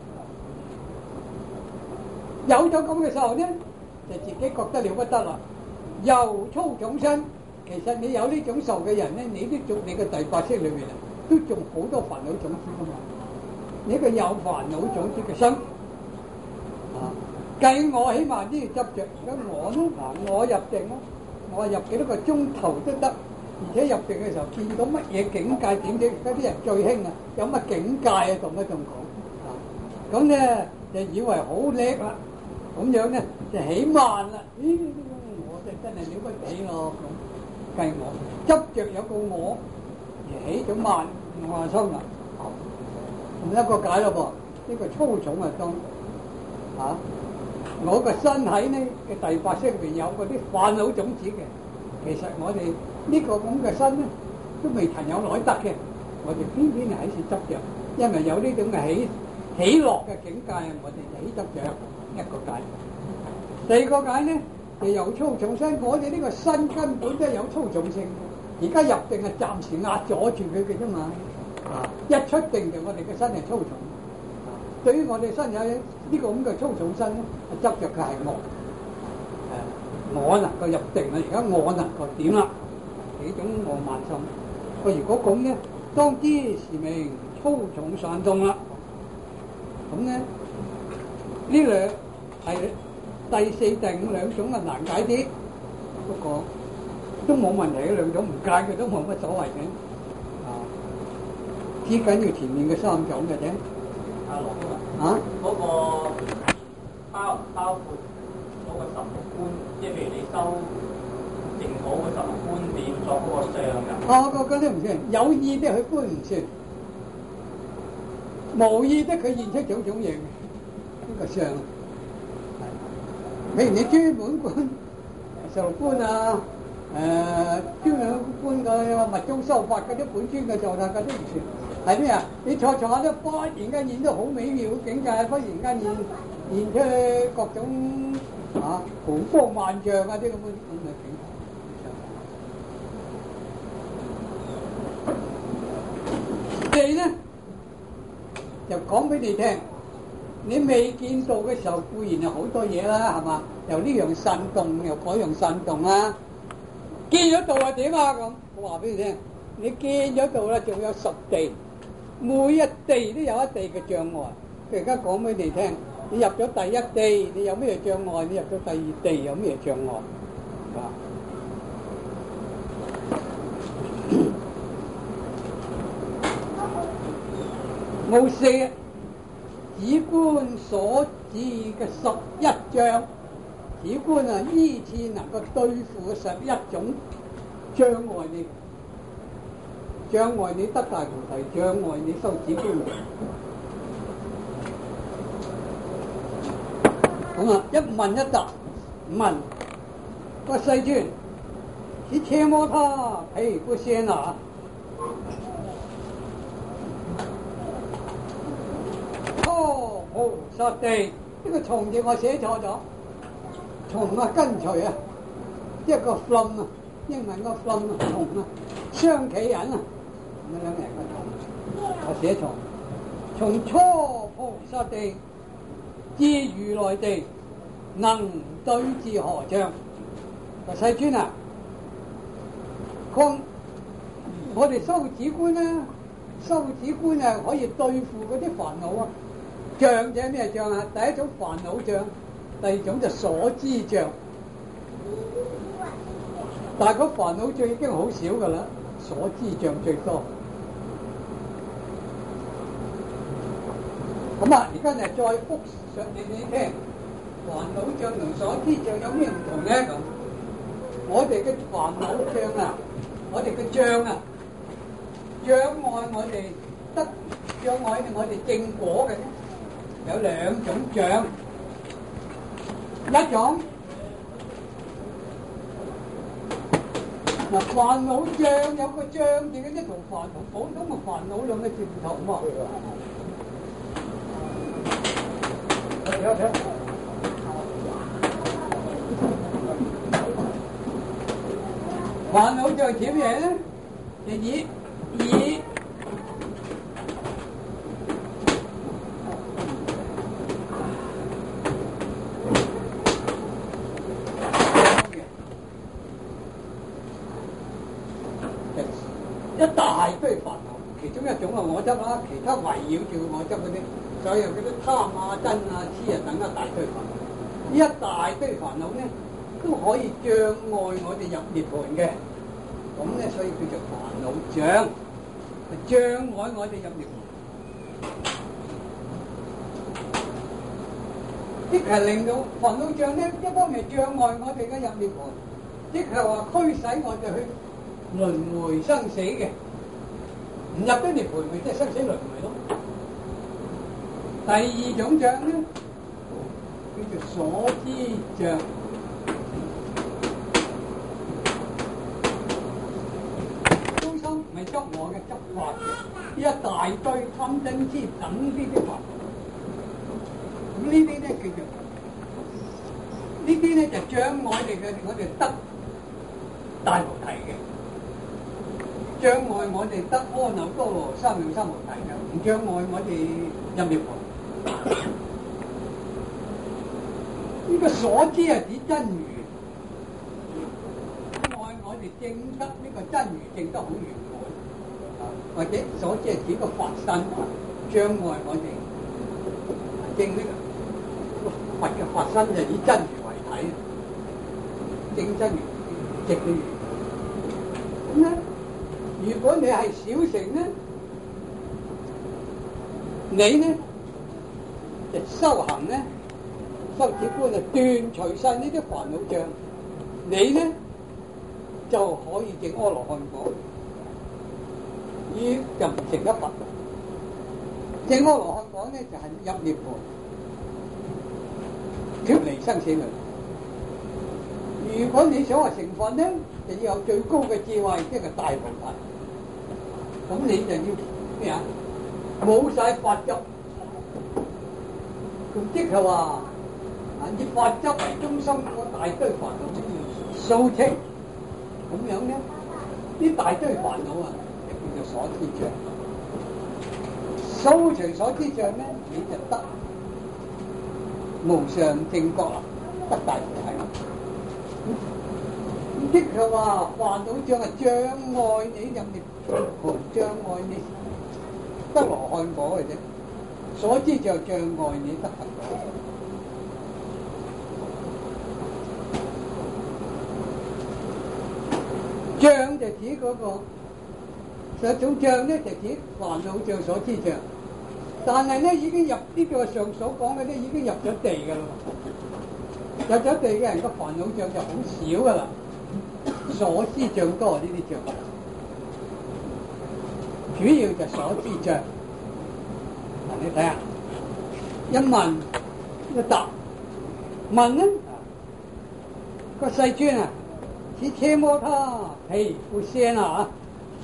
有咗咁嘅受咧，就自己覺得了不得啦。又粗重身，其實你有呢種受嘅人咧，你都仲你嘅第八識裏邊啊，都仲好多煩惱種子噶嘛。你個有煩惱種子嘅身啊，計我起碼都要執着。而家我咧嗱，我入定咯，我入幾多個鐘頭都得，而且入定嘅時候見到乜嘢境界點嘅，而家啲人最興啊，有乜境界啊，動一動講啊，咁咧就以為好叻啦，咁樣咧就起慢啦。咦，我就真係了不起咯咁，計我執着有個我而起咗慢我心啦。唔一個解咯噃，呢個粗重啊當啊，我個身體呢嘅第八識裏邊有嗰啲煩惱種子嘅，其實我哋呢個咁嘅身咧都未曾有來得嘅，我哋偏偏係喺處執着，因為有呢種嘅喜喜樂嘅境界，我哋就起執着一個解。第二個解咧就有粗重身，我哋呢個身根本都係有粗重性，而家入定係暫時壓阻住佢嘅啫嘛。啊！一出定就我哋嘅身係粗重，啊！對於我哋身有呢個咁嘅粗重身咧，執着嘅係我，誒、啊，我能夠入定啦，而家我能夠點啦？幾種我慢心，我如果咁咧，當知是名粗重散動啦。咁咧呢兩係第四、第五兩種啊難解啲，不過都冇問題嘅兩種，唔解嘅都冇乜所謂嘅。只緊要前面嘅三種嘅啫。 阿羅哥啊， 嗰個包唔包括嗰個十六觀，即係譬如你修淨土嘅十六觀，你要作嗰個相㗎。 我覺得都唔算，有意的去觀唔算，無意的佢現出種種嘢嘅呢個相。譬如你專門觀十六觀啊，誒專門觀嘅密宗修法嗰啲本尊嘅狀態，嗰啲唔算。係咩啊？你坐坐下都忽然間現到好美妙嘅境界，忽然間現現出各種啊毫光萬丈啊啲咁嘅咁嘅境界。你咧就講俾你聽，你未見到嘅時候固然係好多嘢啦，係嘛？由呢樣散動，又嗰樣散動啦。見咗道係點啊？咁我話俾你聽，你見咗道啦，仲有十地。每一地都有一地嘅障礙，佢而家講俾你聽，你入咗第一地，你有咩障礙？你入咗第二地有咩障礙？啊！冇四止觀所指嘅十一障，止觀啊依次能夠對付十一種障礙你。障礙你得大菩提，障礙你修止觀。咁啊，一問一答，問個世尊，此奢摩他毗缽舍那，初菩薩地，呢個從字我寫錯咗，從啊跟隨啊，一個 from 啊，英文個 from 啊，從啊，雙企人啊。咁樣嚟嘅，我寫錯。從初菩薩地至如來地，能對治何障？世尊啊，講我哋修止觀啦，修止觀啊可以對付嗰啲煩惱啊。障就係咩障啊？第一種煩惱障，第二種就所知障。但係嗰煩惱障已經好少噶啦，所知障最多。咁啊，而家就再復述你哋聽，煩惱障同所知障有咩唔同咧？咁我哋嘅煩惱障啊，我哋嘅障啊，障礙我哋得障礙我哋正果嘅，有兩種障，一種嗱，煩惱障有個障字嘅，一同煩惱普通嘅煩惱兩個字唔同喎。睇下睇下，煩惱障係點嘢咧？就以以一大堆煩惱，其中一種係我執啦，其他圍繞住我執嗰啲，所有嗰啲貪啊、嗔啊、痴啊等一大堆煩惱。呢一大堆煩惱咧，都可以障礙我哋入涅槃嘅。咁咧，所以叫做煩惱障，係障礙我哋入涅槃，即係令到煩惱障咧，一方面障礙我哋嘅入涅槃，即係話驅使我哋去輪迴生死嘅，唔入得涅槃咪即係生死輪迴咯。第二種障咧，叫做所知障。中心咪執我嘅執法嘅，呢一大堆貪嗔痴等呢啲法，咁呢啲咧叫做呢啲咧就障礙我哋嘅我哋得大菩提嘅。障礙我哋得阿耨多羅三藐三菩提嘅，唔障礙我哋入涅槃。呢個所知係指真如，障礙我哋證得呢個真如證得好圓滿，或者所知係指個法身，障礙我哋證呢個佛嘅法身就以真如為體，證真如直嘅如。咁咧？如果你係小乘咧，你咧就修行咧，修止觀就斷除晒呢啲煩惱障，你咧就可以證阿羅漢果，依就唔成一佛。證阿羅漢果咧就係、是、入涅槃，脫離生死輪。如果你想話成佛咧，就要有最高嘅智慧，即係大菩提。咁你就要咩啊？冇晒法執，咁即係話啊以法執為中心嗰大堆煩惱都要掃清，咁樣咧，呢大堆煩惱啊，就叫做所知障。掃除所知障咧，你就得無上正覺啦，得大菩提啦。即係話煩惱障係障礙你入涅槃，障礙你得羅漢果嘅啫。所知就障礙你得佛果。障就指嗰、那個，有一種障咧就指煩惱障、所知障，但係咧已經入呢個上所講嘅咧已經入咗地㗎啦。入咗地嘅人個煩惱障就好少㗎啦。所知障多呢啲障，主要就所知障。嗱，你睇下，一問一答，問咧個世尊啊，似奢摩他毗缽舍那啊，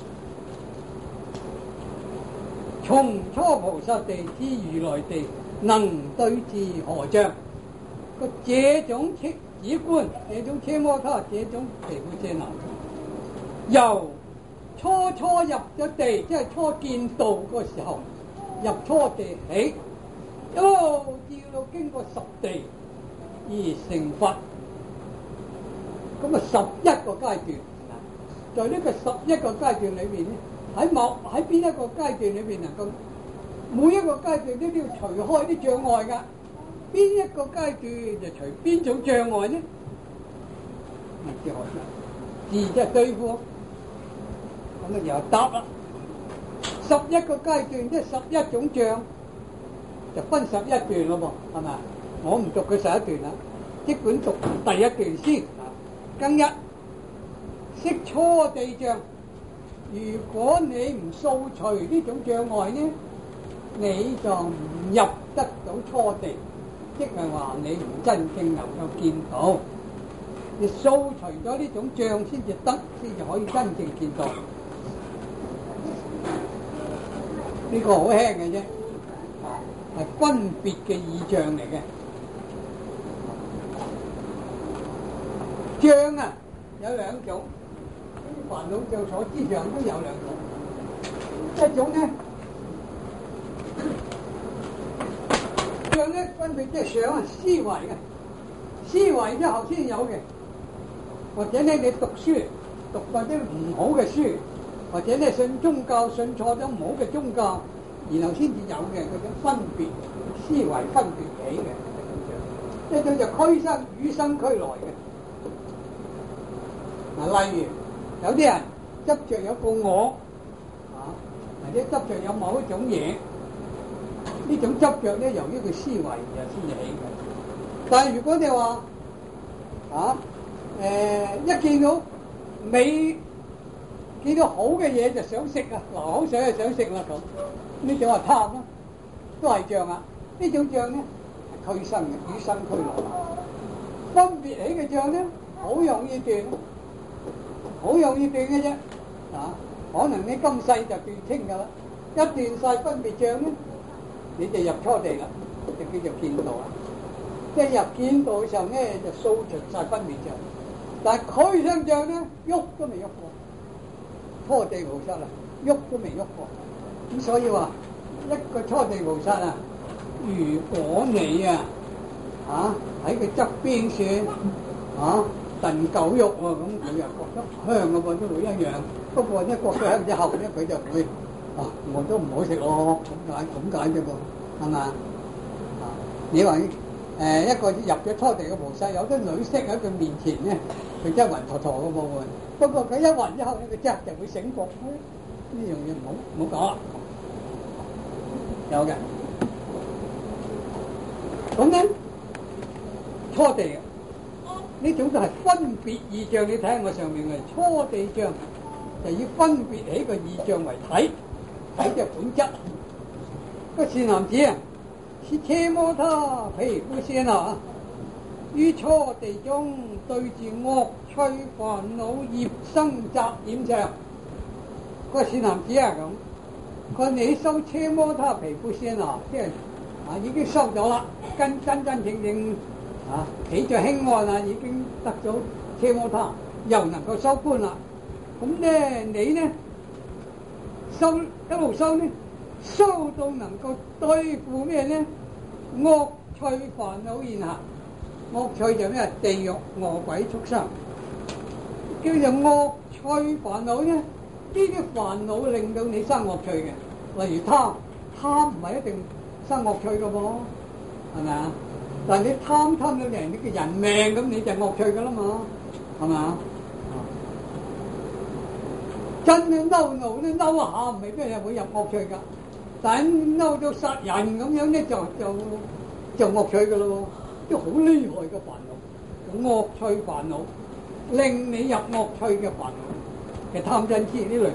從初菩薩地至如來地，能對治何障？個這種切。止觀這種奢摩他，這種毗缽舍那，由初初入咗地，即係初見道嗰時候，入初地起，一路至到經過十地而成佛。咁啊，十一個階段，在呢個十一個階段裏邊咧，喺某喺邊一個階段裏邊能夠每一個階段都都要除開啲障礙㗎。邊一個階段就除邊種障礙呢？唔知何字，字即係對付，咁啊又答啦。十一個階段即係十一種障，就分十一段咯噃，係咪？我唔讀佢十一段啦，即管讀第一段先。庚一，識初地障。如果你唔掃除呢種障礙呢，你就唔入得到初地。即係話你唔真正能夠見到， 你掃除咗呢種障先至得，先至可以真正見到。呢、這個好輕嘅啫，係分別嘅意象嚟嘅。障啊有兩種，煩惱障所知障都有兩種。一種咧，障咧分別即係想啊思維嘅，思維之後先有嘅。或者咧你讀書讀過啲唔好嘅書，或者咧信宗教信錯咗唔好嘅宗教，然後先至有嘅嗰種分別思維分別起嘅一種就俱生與生俱來嘅。嗱，例如有啲人執着有個我啊，或者執着有某一種嘢，呢種執着咧由於佢思維就先至起嘅。但係如果你話啊誒、呃、一見到美見到好嘅嘢就想食啊，流口水就想食啦咁，呢種係貪啦，都係障啊。呢種障咧係俱生嘅，與生俱來。分別起嘅障咧好容易斷，好容易斷嘅啫啊！可能你今世就斷清噶啦，一斷晒分別障咧，你就入初地啦，就叫做見道啦。即係入見道嘅時候咧，就掃除晒分別障。但係俱生障咧，喐都未喐過，初地菩薩啊，喐都未喐過。咁所以話一個初地菩薩啊，如果你啊啊喺佢側邊算啊燉狗肉喎，咁佢又覺得香嘅喎，都會一樣。不過咧，覺得香之後咧，佢就會啊，我都唔好食咯，咁解咁解啫噃，係嘛？啊，你話？誒、呃、一個入咗初地嘅菩薩，有啲女色喺佢面前咧，佢真係暈陀陀嘅喎。不過佢一暈之後咧，佢真係就會醒覺。呢樣嘢唔好唔好講啦。有嘅。咁咧，初地嘅呢種就係分別意象。你睇下我上面嘅初地象，就以分別起個意象為體，體就係本質。個善男子啊！是奢摩他毗富舍那，於初地中對住惡趣煩惱業生雜染上。個善男子啊咁，佢你修奢摩他毗富舍那，即係啊已經修咗啦，真真真正正啊起咗輕安啦，已經得咗奢摩他，又能夠修觀啦。咁咧你咧修一路修咧，修到能夠對付咩咧？惡趣煩惱現行，惡趣就咩？地獄餓鬼畜生，叫做惡趣煩惱咧。呢啲煩惱令到你生惡趣嘅，例如貪，貪唔係一定生惡趣嘅噃，係咪啊？但係你貪貪到人哋嘅人命咁，你就惡趣噶啦嘛，係咪啊？真嘅嬲怒咧，嬲下唔係邊人會入惡趣噶。但係嬲到殺人咁樣咧，就就就惡趣噶咯，都好厲害嘅煩惱，惡趣煩惱令你入惡趣嘅煩惱嘅貪嗔痴呢類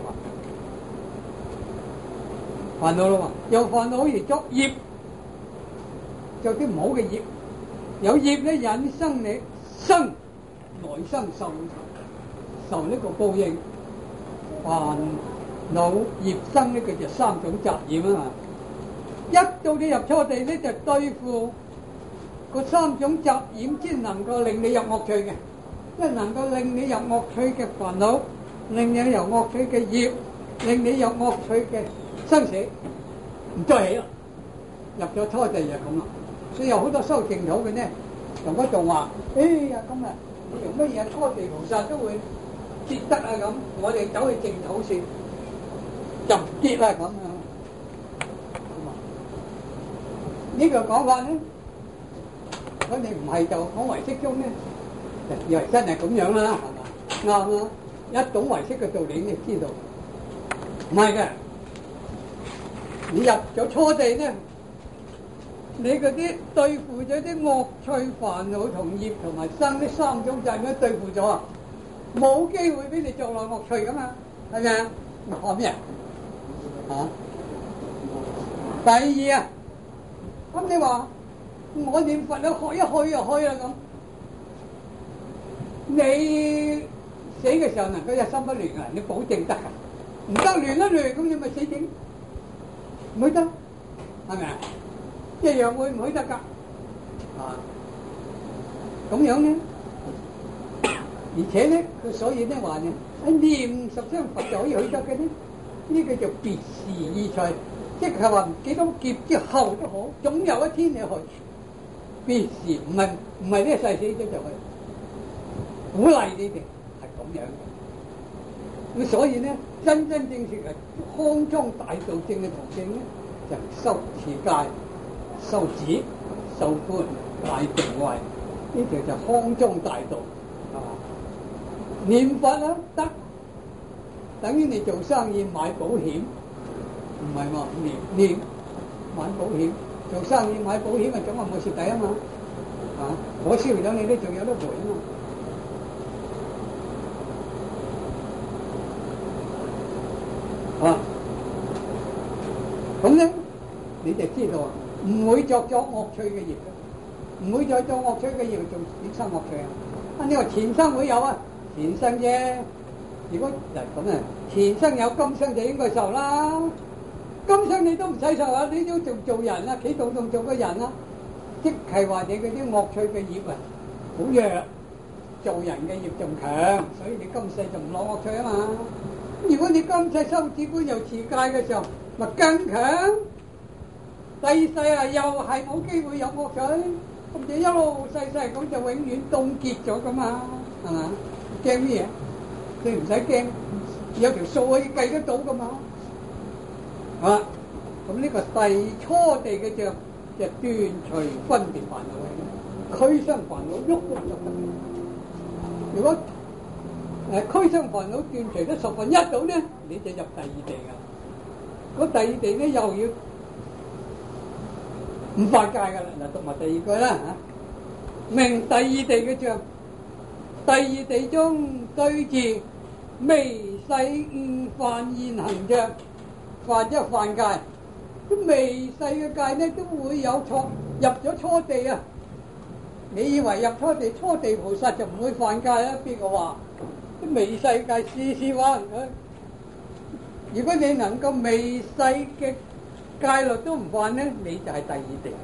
煩惱咯嘛，有煩惱而作業，做啲唔好嘅業，有業咧引生你生來生受受呢個報應，煩惱業生呢個就三種雜染啊嘛。一到你入初地咧，就對付嗰三種雜染，先能夠令你入惡趣嘅，即係能夠令你入惡趣嘅煩惱，令你入惡趣嘅業，令你入惡趣嘅生死，唔再起啦。入咗初地就咁啦。所以有好多修淨土嘅呢，同嗰度話：哎呀，今日你用乜嘢初地菩薩都會結得啊咁，我哋走去淨土先就唔結啦咁啊！呢個講法咧，我哋唔係就講唯識宗咧，就以為真係咁樣啦，係嘛？啱啦，一懂唯識嘅道理，你知道唔係嘅。你入咗初地咧，你嗰啲對付咗啲惡趣煩惱同業同埋生呢三種債咩對付咗啊？冇機會俾你作落惡趣噶嘛，係咪啊？學咩啊？第二啊！咁你話我念佛咧，學一去就去啦咁， 你死嘅時候能夠一心不亂啊？你保證得㗎？唔得亂一亂咁你咪死整，唔會得，係咪啊？一樣會唔會得㗎？啊，咁樣咧，而且咧，佢所以咧話咧，念十聲佛就可以去得嘅咧，呢個就別時意趣，即係話幾多劫之後都好，總有一天你去。別時唔係唔係呢個世死咗就去，鼓勵你哋係咁樣嘅。咁所以咧，真真正正係康莊大道正嘅途徑咧，就係修持戒、修止、修觀、大定慧，呢條就康莊大道，係嘛？念佛啊得，等於你做生意買保險，唔係喎，念念買保險。做生意買保險啊，總係冇蝕底啊嘛，啊！我燒咗你都仲有得賠啊嘛，啊！咁咧你就知道啊，唔會作作惡趣嘅業嘅，唔會再作惡趣嘅業做點生惡趣啊！啊，你話前生會有啊，前生啫。如果嗱咁啊，前生有，今生就應該受啦。今生你都唔使受啊！你都仲做人啊，企度仲做個人啊，即係話你嗰啲惡趣嘅業啊，好弱，做人嘅業仲強，所以你今世就唔攞惡趣啊嘛。如果你今世修止觀又持戒嘅時候，咪更強。第二世啊，又係冇機會有惡趣，咁就一路世世咁就永遠凍結咗噶嘛，係嘛？驚咩嘢？你唔使驚，有條數可以計得到噶嘛。啊，咁呢個第初地嘅障就斷除分別煩惱嘅，俱生煩惱喐喐就得。如果誒俱生煩惱斷除得十分一到咧，你就入第二地噶。嗰第二地咧又要唔犯戒噶啦。嗱，讀埋第二句啦嚇，明第二地嘅障，第二地中對治微細誤犯現行障。犯一犯戒，啲微細嘅戒咧都會有錯，入咗初地啊！你以為入初地，初地菩薩就唔會犯戒啊？邊個話？啲微細戒試試話，如果你能夠微細嘅戒律都唔犯咧，你就係第二地。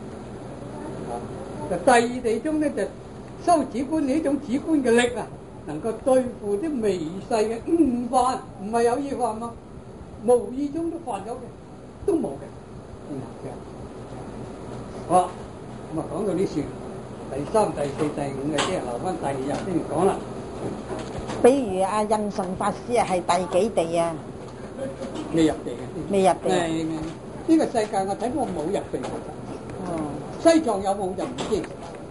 就第二地中咧就修止觀，你呢種止觀嘅力啊，能夠對付啲微細嘅誤犯，唔係有意犯嘛？無意中都犯咗嘅，都冇嘅，嗯嘅。好，咁啊講到呢處，第三、第四、第五嘅即係留翻第二日先講啦。 比如阿印順法師啊，係第幾地啊？ 未入地嘅， 未入地。 誒，呢個世界我睇過冇入地嘅。 哦。 西藏有冇就唔知。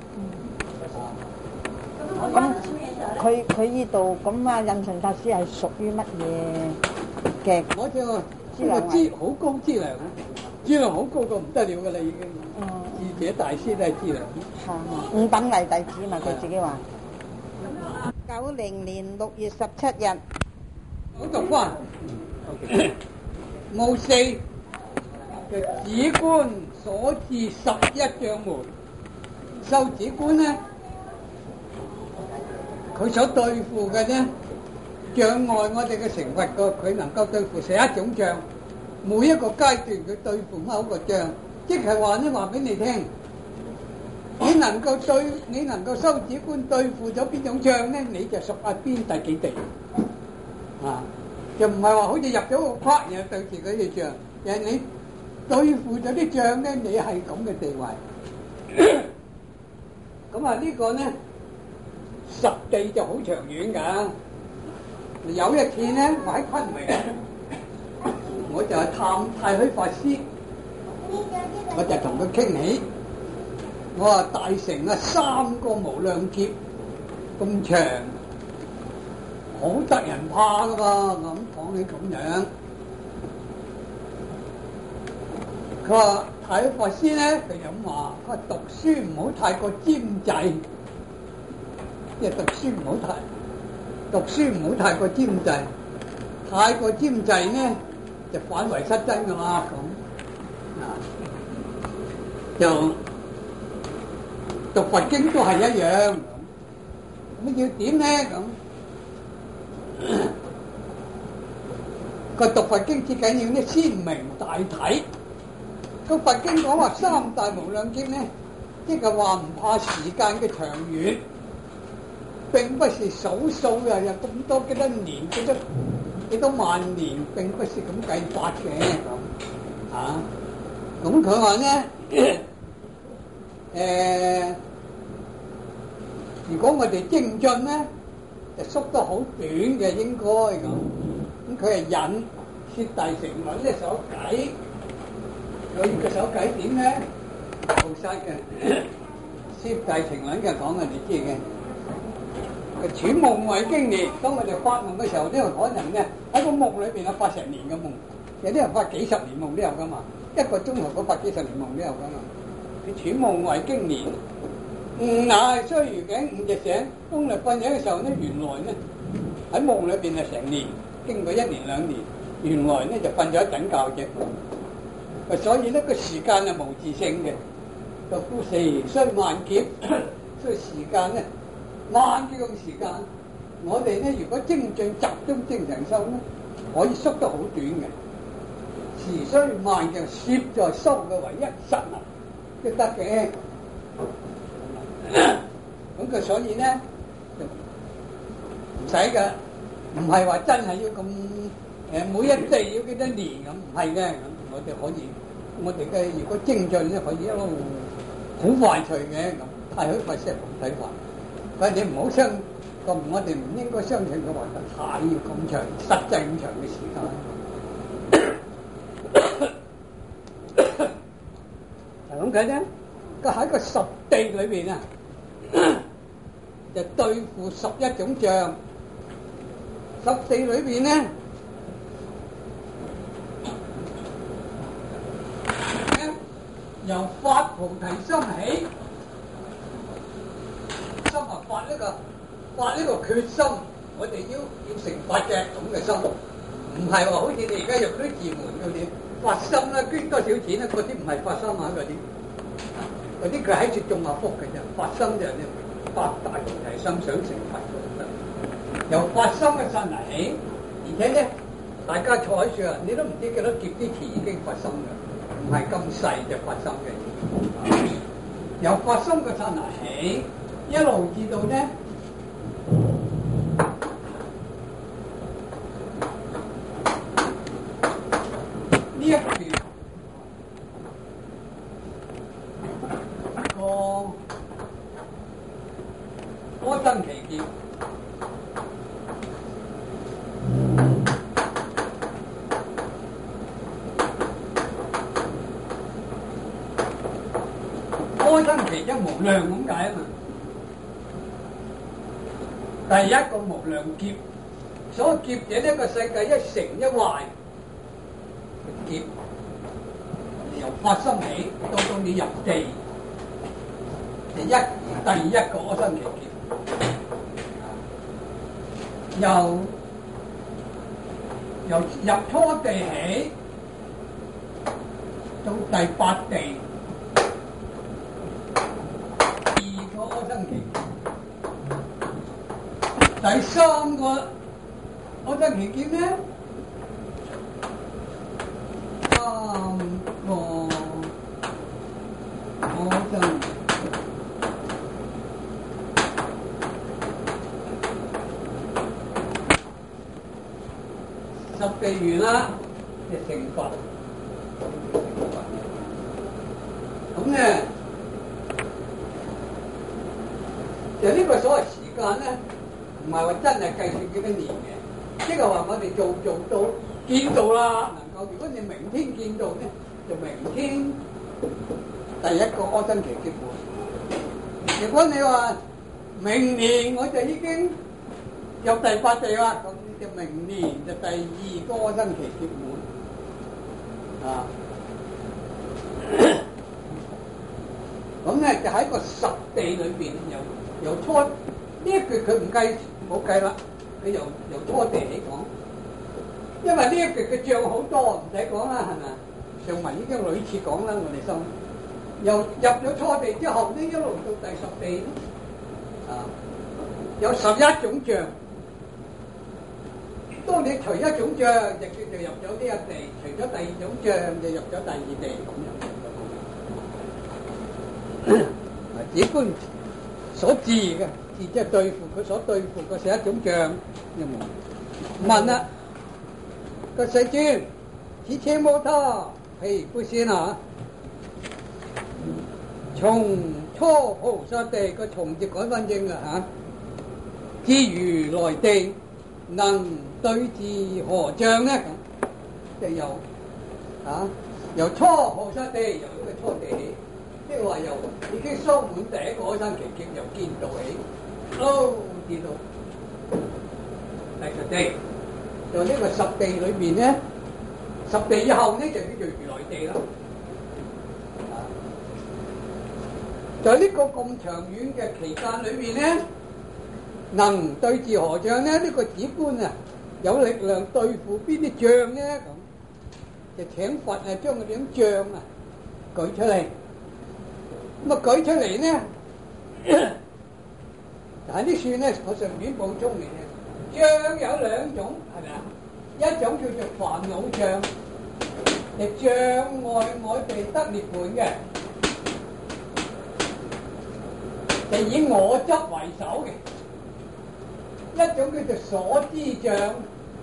咁佢佢呢度咁啊，印順法師係屬於乜嘢？嘅我就呢個資好高資糧啊，資糧好高到唔得了㗎啦已經。嗯。智者大師都係資糧。 係五等為弟子嘛，佢自己話。九零年六月十七日。 我讀翻。無四嘅止觀所至十一障門，修止觀咧，佢所對付嘅咧。障礙我哋嘅成佛個，佢能夠對付十一種障，每一個階段佢對付某個障，即係話咧話俾你聽，你能夠對，你能夠修止觀對付咗邊種障咧，你就屬喺邊第幾地啊？就唔係話好似入咗個框然後對住嗰啲障，而係你對付咗啲障咧，你係咁嘅地位。咁啊呢個咧十地就好長遠㗎。有一次咧，我喺昆明，我就係探太虛法師，我就同佢傾起，我話大乘啊三個無量劫咁長，好得人怕噶噃，咁講起咁樣，佢話太虛法師咧，佢就咁話，佢話讀書唔好太過尖滯，即係讀書唔好太。讀書唔好太過尖滯，太過尖滯呢就反為失真噶嘛咁啊！就讀佛經都係一樣， 咁要點咧咁？個讀佛經最緊要咧鮮明大體。個佛經講話三大無量劫咧，即係話唔怕時間嘅長遠，並不是數數嘅，有咁多幾多年、幾多幾多萬年，並不是咁計法嘅咁啊。咁佢話咧，誒、呃，如果我哋精進咧，就縮得好短嘅應該咁。咁佢係引攝大乘論嘅手計。佢個手計點咧？好細嘅，攝大乘論嘅講嘅，你知嘅。個揣夢為經年，當我哋發夢嘅時候，呢個可能咧喺個夢裏邊啊發成年嘅夢，有啲人發幾十年夢都有噶嘛，一個鐘頭嗰發幾十年夢都有噶嘛。佢揣夢為經年，吾乃須臾境，吾就醒。當你瞓醒嘅時候咧，原來咧喺夢裏邊係成年，經過一年兩年，原來咧就瞓咗一陣覺啫。所以呢個時間係無自性嘅，就故時雖萬劫，所以時間咧萬幾個時間，我哋咧如果精進集中精神修咧，可以縮得好短嘅。時雖萬嘅攝在修嘅唯一實能都得嘅。咁佢所以咧就唔使嘅，唔係話真係要咁誒每一地要幾多年咁，唔係嘅。我哋可以，我哋嘅如果精進咧，可以一路好快脆嘅咁，太虛法師係咁睇法。但係你唔好相，咁我哋唔應該相信佢話太要咁長，實際咁長嘅時間。就咁解啫。佢喺個十地裏邊啊，就對付十一種障。十地裏邊咧。由發菩提心起，心啊發呢個發呢個決心，我哋要要成佛嘅咁嘅心，唔係話好似你而家入嗰啲寺門嗰啲發心啦，捐多少錢啦，嗰啲唔係發心啊，嗰啲，嗰啲佢喺處種下福嘅啫，發心就係發大菩提心想成佛嘅，由發心嘅心嚟起，而且咧大家坐喺處啊，你都唔知幾多劫之前已經發心嘅。唔係咁細就發心嘅，由發心嘅剎那起，一路至到咧呢一段個阿僧祇劫。阿僧祇一無量咁解啊嘛，第一個無量劫，所劫者呢個世界一成一壞劫，由發心起到到你入地，第一第一個阿僧祇劫，由由入初地起到第八地。第三個阿僧祇劫咧，三個阿僧十地完啦，就成佛。咁咧，就呢個所謂時間咧。唔係話真係計算幾多年嘅，即係話我哋做做到見到啦，能夠如果你明天見到咧，就明天第一個阿僧祇劫滿。如果你話明年我就已經入第八地啦，咁你就明年就第二個阿僧祇劫滿啊。咁咧就喺個十地裏邊，由由初呢一句佢唔計。冇計啦，你由由初地起講，因為呢一極嘅障好多，唔使講啦，係咪？上文已經屢次講啦，我哋心由入咗初地之後，呢一路到第十地啊， 有十一種障。當你除一種障，就叫做入咗呢一地；除咗第二種障，就入咗第二地咁樣。啊，只觀所治嘅，治即係對付佢所對付嘅十一種障。問啦，個世尊，此奢摩他，譬如先啊，從初菩薩地個從字改翻正啦嚇，至如來地能對治何障咧？咁即係由啊由初菩薩地由呢個初地起，即係話由已經修滿第一個開山奇境由見道起，哦見到第十地，就呢個十地裏邊咧，十地以後咧就叫做如來地啦。在呢個咁長遠嘅期間裏邊咧，能對治何障咧？呢、這個指觀啊，有力量對付邊啲障咧？咁就請佛啊，將嗰啲障啊舉出嚟。咁啊舉出嚟咧，但係啲算咧，我順便補充嚟嘅。障有兩種，係咪啊？一種叫做煩惱障，係障礙我哋得涅槃嘅。就以我執為首嘅，一種叫做所知障，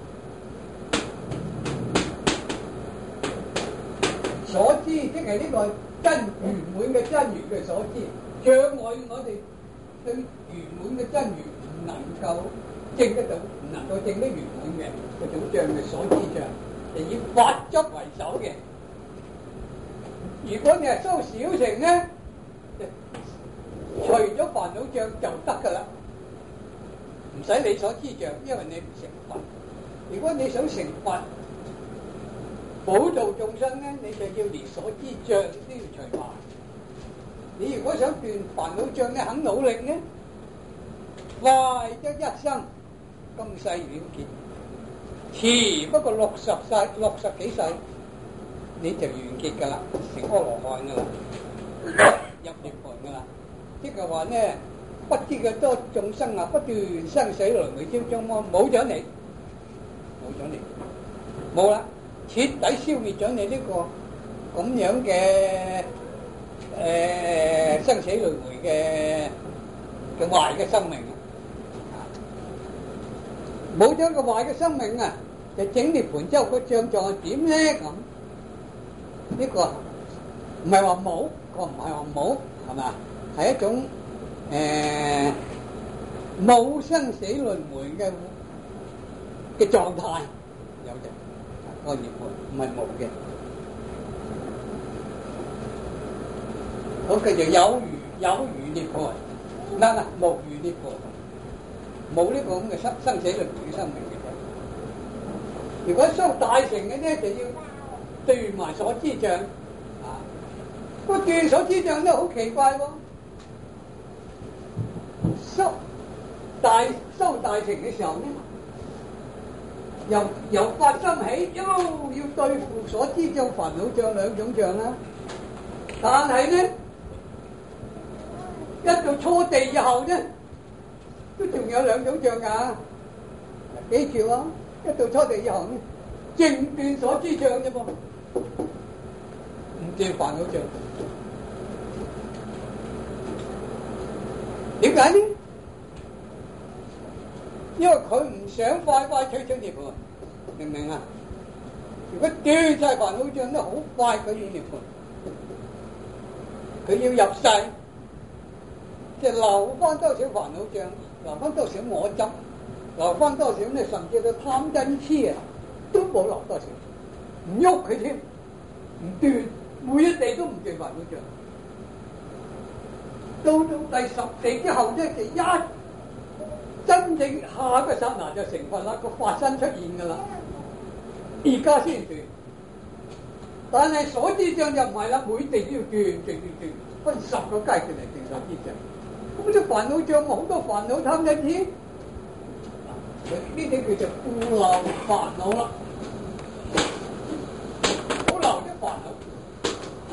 所知即係呢個真圓滿嘅真如嘅所知，障礙我哋對圓滿嘅真如唔能夠證得到，唔能夠證得圓滿嘅嗰種障嘅所知障，就以法執為首嘅。如果你係修小乘咧，除咗煩惱障就得噶啦，唔使你所知障，因為你唔成佛。如果你想成佛，普度眾生咧，你就要連所知障都要除埋。你如果想斷煩惱障咧，肯努力咧，快得一生今世了結，遲不過六十世、六十幾世你就完結噶啦，成阿羅漢噶啦，入涅槃噶啦。即係話咧，不知嘅多眾生啊，不斷生死輪迴之中，冇咗你，冇咗你，冇啦，徹底消滅咗你呢個咁樣嘅誒、呃、生死輪迴嘅嘅壞嘅生命啊！冇咗個壞嘅生命啊，就整涅槃之後個障狀係點咧？咁呢個唔係話冇，個唔係話冇，係嘛？係一種誒冇生死輪迴嘅嘅狀態，有嘅個涅槃唔係冇嘅。好，叫做有餘有餘涅槃，唔係唔係無餘涅槃，冇呢個咁嘅生生死輪迴嘅生命嘅。如果修大乘嘅咧，就要斷埋所知障啊！不過斷所知障都好奇怪喎。修大修大乘嘅時候咧，由由發心起，一路要對付所知障、煩惱障兩種障啦。但係咧，一到初地以後咧，都仲有兩種障㗎。記住啊，一到初地以後咧，淨斷所知障啫噃，唔斷煩惱障。點解呢？因為佢唔想快快脆脆涅槃，明唔明啊？如果斷晒煩惱障都好快，佢要涅槃，佢要入世，就留翻多少煩惱障，留翻多少我執，留翻多少咧，甚至到貪嗔癡啊，都冇留多少，唔喐佢添，唔斷，每一地都唔斷煩惱障。到到第十地之後咧，就一真正下個剎那就成佛啦，個法身出現噶啦，而家先斷。但係所知障就唔係啦，每地都要斷斷斷斷，分十個階段嚟斷所知障。咁啲煩惱障好多煩惱貪嗔癡，呢啲叫做固流煩惱啦，保留啲煩惱，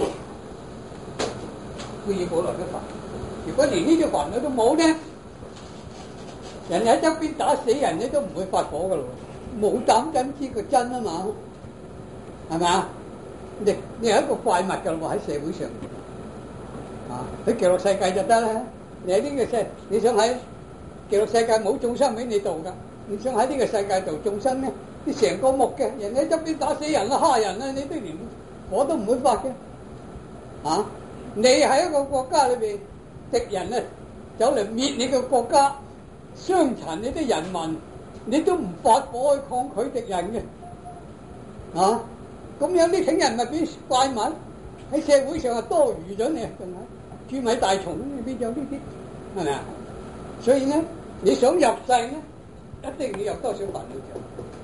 故意保留啲煩惱。如果連呢啲煩惱都冇咧， 人喺側邊打死人，你都唔會發火噶咯，冇膽真知個真啊嘛，係咪啊？你你係一個怪物噶咯喎，喺社會上，啊，喺極樂世界就得啦。你喺呢個世，你想喺極樂世界冇眾生俾你度噶，你想喺呢個世界度眾生咧，你成個目嘅人喺側邊打死人啦、蝦人啦，你都連火都唔會發嘅，啊！你喺一個國家裏邊，敵人咧走嚟滅你個國家，傷殘你啲人民，你都唔發火去抗拒敵人嘅，啊！咁樣呢種人咪變怪物，喺社會上係多餘咗你，仲係蛀米大蟲，變咗呢啲，係咪啊？所以咧，你想入世咧，一定要有多少煩惱嘅。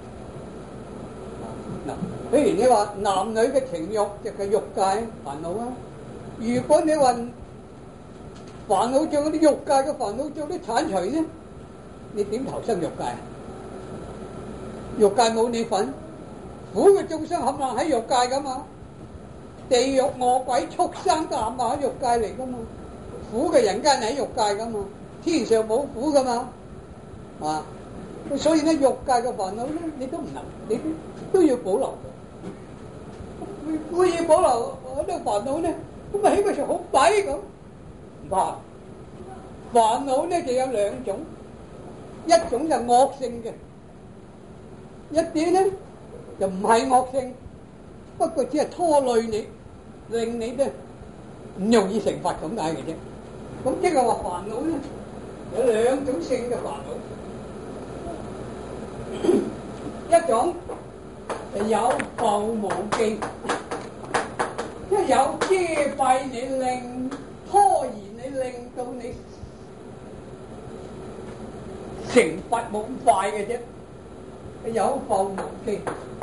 嗱，譬如你話男女嘅情慾，就係欲界煩惱啊。如果你話煩惱將嗰啲欲界嘅煩惱將啲剷除咧，你點投生欲界啊？欲界冇你份，苦嘅眾生冚唪唥喺欲界噶嘛，地獄餓鬼畜生都冚唪唥喺欲界嚟噶嘛，苦嘅人間喺欲界噶嘛，天上冇苦噶嘛，啊，所以咧欲界嘅煩惱咧，你都唔能，你都都要保留嘅，故意保留嗰啲煩惱咧。咁咪起個時好弊咁，唔怕。煩惱咧就有兩種，一種就惡性嘅，一啲咧就唔係惡性，不過只係拖累你，令你咧唔容易成佛咁解嘅啫。咁即係話煩惱咧有兩種性嘅煩惱，一種係有覆無記。即係有遮蔽你，令拖延你，令到你成佛冇咁快嘅啫。有覆無記，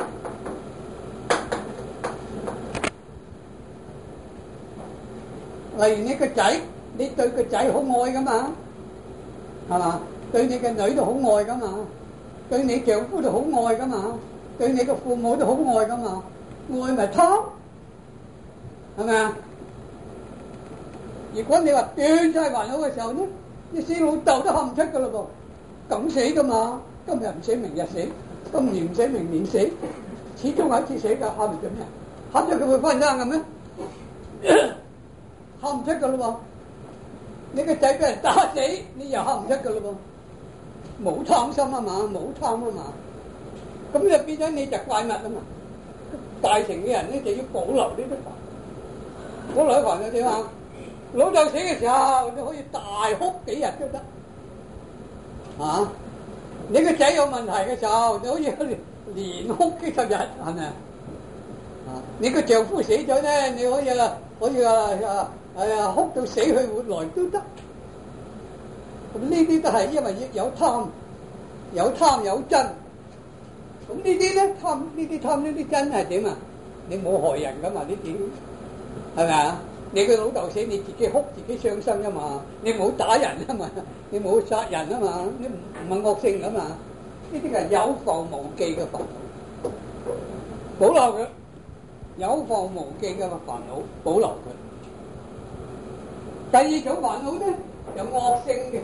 例如你個仔，你對個仔好愛噶嘛，係嘛？對你個女都好愛噶嘛，對你丈夫都好愛噶嘛，對你個父母都好愛噶嘛，愛咪貪。係咪啊？如果你話斷晒煩惱嘅時候咧，你死老豆都喊唔出噶啦噃，咁死噶嘛？今日唔死，明日死；今年唔死，明年死，始終有一次死噶，喊唔出咩？喊咗佢會翻生嘅咩？喊唔出噶啦喎！你個仔俾人打死，你又喊唔出噶啦喎！冇貪心啊嘛，冇貪啊嘛，咁就變咗你就怪物啊嘛！大成嘅人咧就要保留呢啲煩。我女朋友點啊？老豆死嘅時候，你可以大哭幾日都得。啊！你個仔有問題嘅時候，你可以連哭幾十日，係咪啊？啊！你個丈夫死咗咧，你可以啊，可以啊啊係啊，哭到死去活來都得。咁呢啲都係因為有貪，有貪有真。咁呢啲咧貪，呢啲貪呢啲真係點啊？你冇害人噶嘛？呢啲。係咪啊？你個老豆死，你自己哭自己傷心啊嘛！你冇打人啊嘛，你冇殺人啊嘛，你唔唔係惡性啊嘛？呢啲係有覆無記嘅煩惱，保留佢；有覆無記嘅煩惱，保留佢。第二種煩惱咧，有惡性嘅，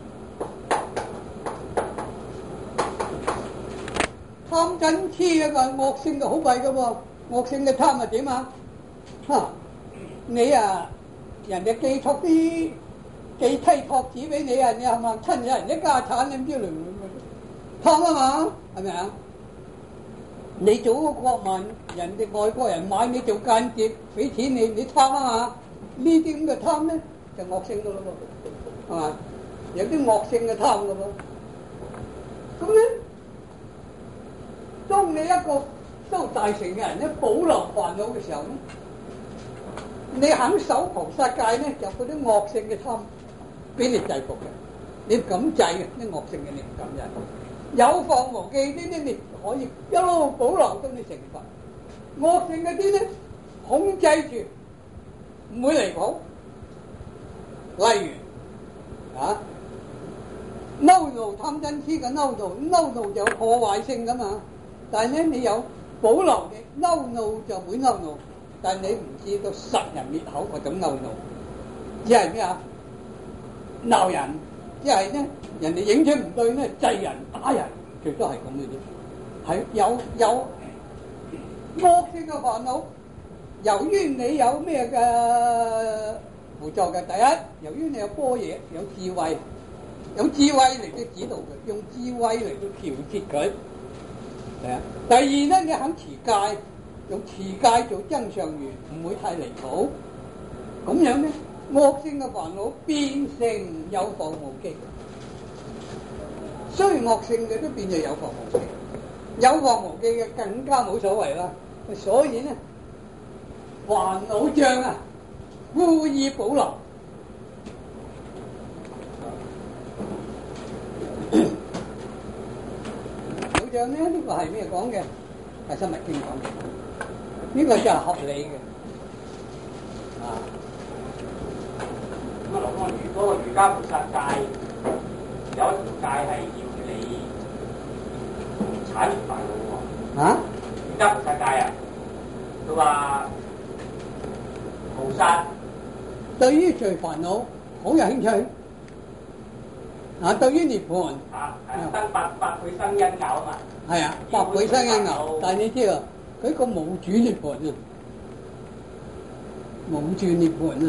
貪嗔痴啊嘛，惡性嘅好弊嘅喎，惡性嘅貪係點啊？嚇！你啊，人哋寄託啲寄梯託子俾你啊，你係咪親人一家產？你唔知嚟唔嚟？貪啊嘛，係咪啊？你做個國民，人哋外國人買你做間諜，俾錢你，你貪啊嘛？呢啲咁嘅貪咧，就惡性噶咯喎，係嘛？有啲惡性嘅貪噶喎。咁咧，當你一個修大成嘅人咧，保留煩惱嘅時候咧，你肯守菩薩戒咧，就嗰啲惡性嘅貪俾你制服嘅，你唔敢制嘅，啲惡性嘅你唔敢制。有覆無記呢啲你可以一路保留到你成佛，惡性嗰啲咧控制住，唔會離譜。例如啊，嬲怒貪嗔痴嘅嬲怒，嬲怒就有破壞性噶嘛，但係咧你有保留嘅嬲怒就會嬲怒。但你唔知道殺人滅口嗰種嬲怒，只係咩啊？鬧人、 一係咧人哋影出唔對咧，制人打人，最多係咁嘅啫。係有有惡性嘅煩惱，由於你有咩嘅輔助嘅？第一，由於你有般若，有智慧，有智慧嚟到指導佢，用智慧嚟到調節佢。係啊。第二咧，你肯持戒，用持戒做增上緣，唔會太離譜。咁樣咧，惡性嘅煩惱變成有防無記，雖然惡性嘅都變咗有防無記，有防無記嘅更加冇所謂啦。所以咧，煩惱障啊，故意保留。煩惱障咧，呢、這個係咩講嘅？係《生物經》講嘅，呢、這個就係合理嘅。啊。 咁啊，羅漢如嗰個瑜伽菩薩戒有一條戒係要你剷除煩惱喎。 啊？ 瑜伽菩薩戒啊，佢話菩薩對於除煩惱好有興趣。啊，對於涅槃啊係生百百倍生因教啊嘛。 係啊，百倍生因牛，但係你知啊，佢個無主涅槃啊，無住涅槃啊。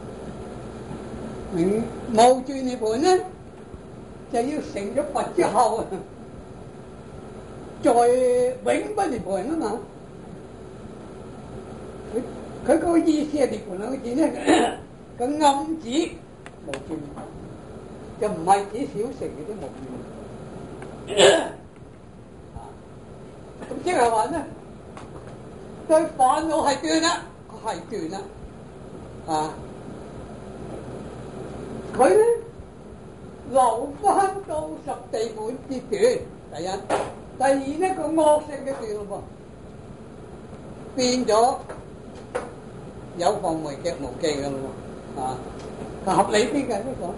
嗯，無住涅槃咧，就要成咗佛之後啊，再永不涅槃啊嘛。佢佢個意思係涅槃兩個字咧，個暗指無住涅槃，就唔係指小乘嘅啲無住涅槃。啊，咁即係話咧，對煩惱係斷啦，係斷啦，啊。佢咧留翻到十地滿之斷，第一，第二呢個惡性嘅斷咯噃，變咗有防無記無記嘅咯喎，啊，合理啲嘅呢個，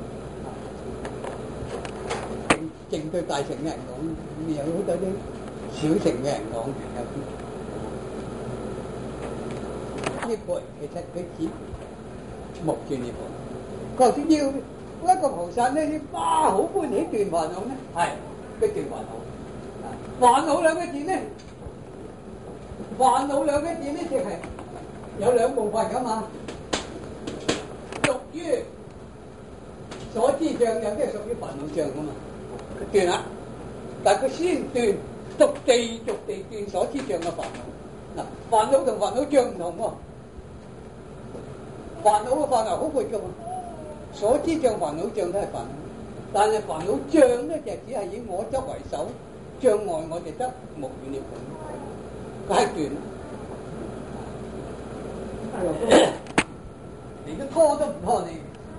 正正對大乘嘅人講，有好多啲小乘嘅人講有啲涅槃，其實佢指無住涅槃。佢話要一個菩薩咧，要花好歡喜斷煩惱咧，係佢斷煩惱。煩惱兩個字咧，煩惱兩個字咧，即係有兩部分噶嘛。屬於所知障，有啲係屬於煩惱障噶嘛。佢斷啦，但係佢先斷逐地逐地斷所知障嘅煩惱。嗱，煩惱同煩惱障唔同喎。煩惱嘅範圍好闊噶嘛。所知障、煩惱障都係煩惱，但係煩惱障咧就只係以我執為首，障礙我哋得無住涅槃，佢係斷。你都拖都唔拖你。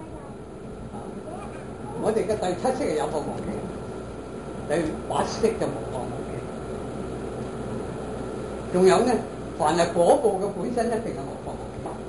我哋嘅第七識係有防無記，第八識就無防無記。仲有咧，凡係果報嘅本身一定係無防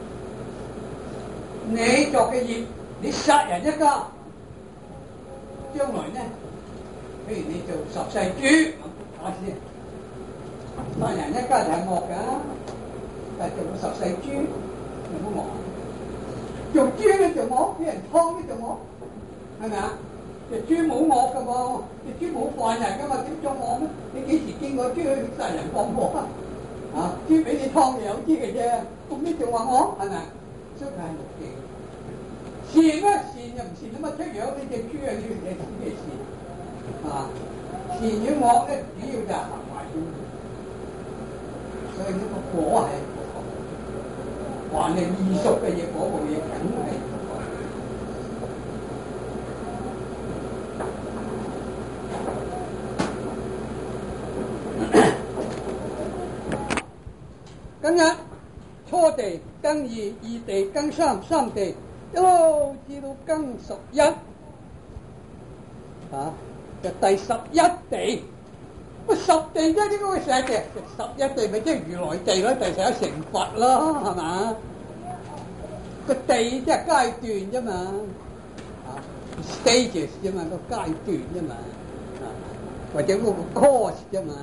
無記。你作嘅業。你殺人一家，將來咧，譬如你做十世豬，打先，殺人一家就係惡㗎，但係做個十世豬有冇惡？做豬咧做惡，俾人劏咧做惡，係咪啊？隻豬冇惡㗎喎，隻豬冇犯人㗎嘛，點做惡咧？你幾時見過豬去殺人放火啊？啊，豬俾你劏就有啲嘅啫，咁你仲話惡係咪？所以佢係無記。善咧，善又唔善，咁啊出樣呢隻豬啊，呢樣嘢知咩善啊？善與惡咧，主要就係行壞中，所以呢個果係還係異熟嘅嘢，果報嘢梗係。今日初地、庚二、二地、庚三、三地。一路至到庚十一，啊，就第十一地，乜十地啫？點解會寫嘅？十一地咪即係如來地咯，第十一成佛咯，係嘛？個地即係階段啫嘛，啊 ，stages 啫嘛，個階段啫嘛，啊，或者嗰個 course 啫嘛，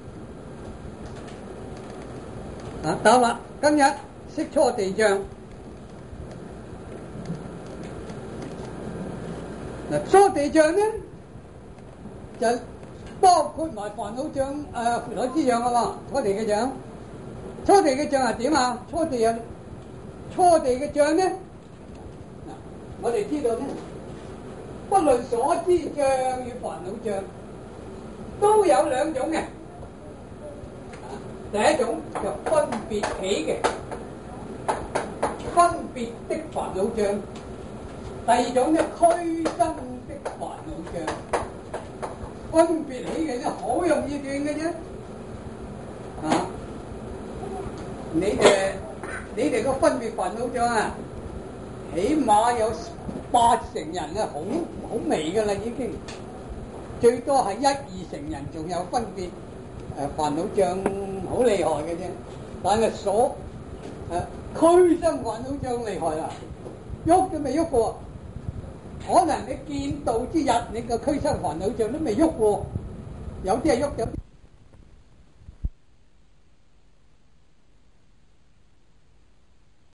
啊，得啦，今日識初地障。 嗱，初地障咧就包括埋煩惱障、誒苦惱之障噶嘛，初地嘅障。初地嘅障係點啊？初地有初地嘅障咧，嗱，我哋知道咧，不論所知障與煩惱障都有兩種嘅。第一種就分別起嘅，分別的煩惱障；第二種咧俱生的煩惱障。分別起嘅啫，好容易斷嘅啫。啊，你哋你哋個分別煩惱障啊，起碼有八成人啊，好好微噶啦已經，最多係一二成人仲有分別誒煩惱障好厲害嘅啫。但係所誒俱生煩惱障厲害啦，喐都未喐過。可能你見道之日，你個俱生煩惱障都未喐過，有啲係喐，有啲。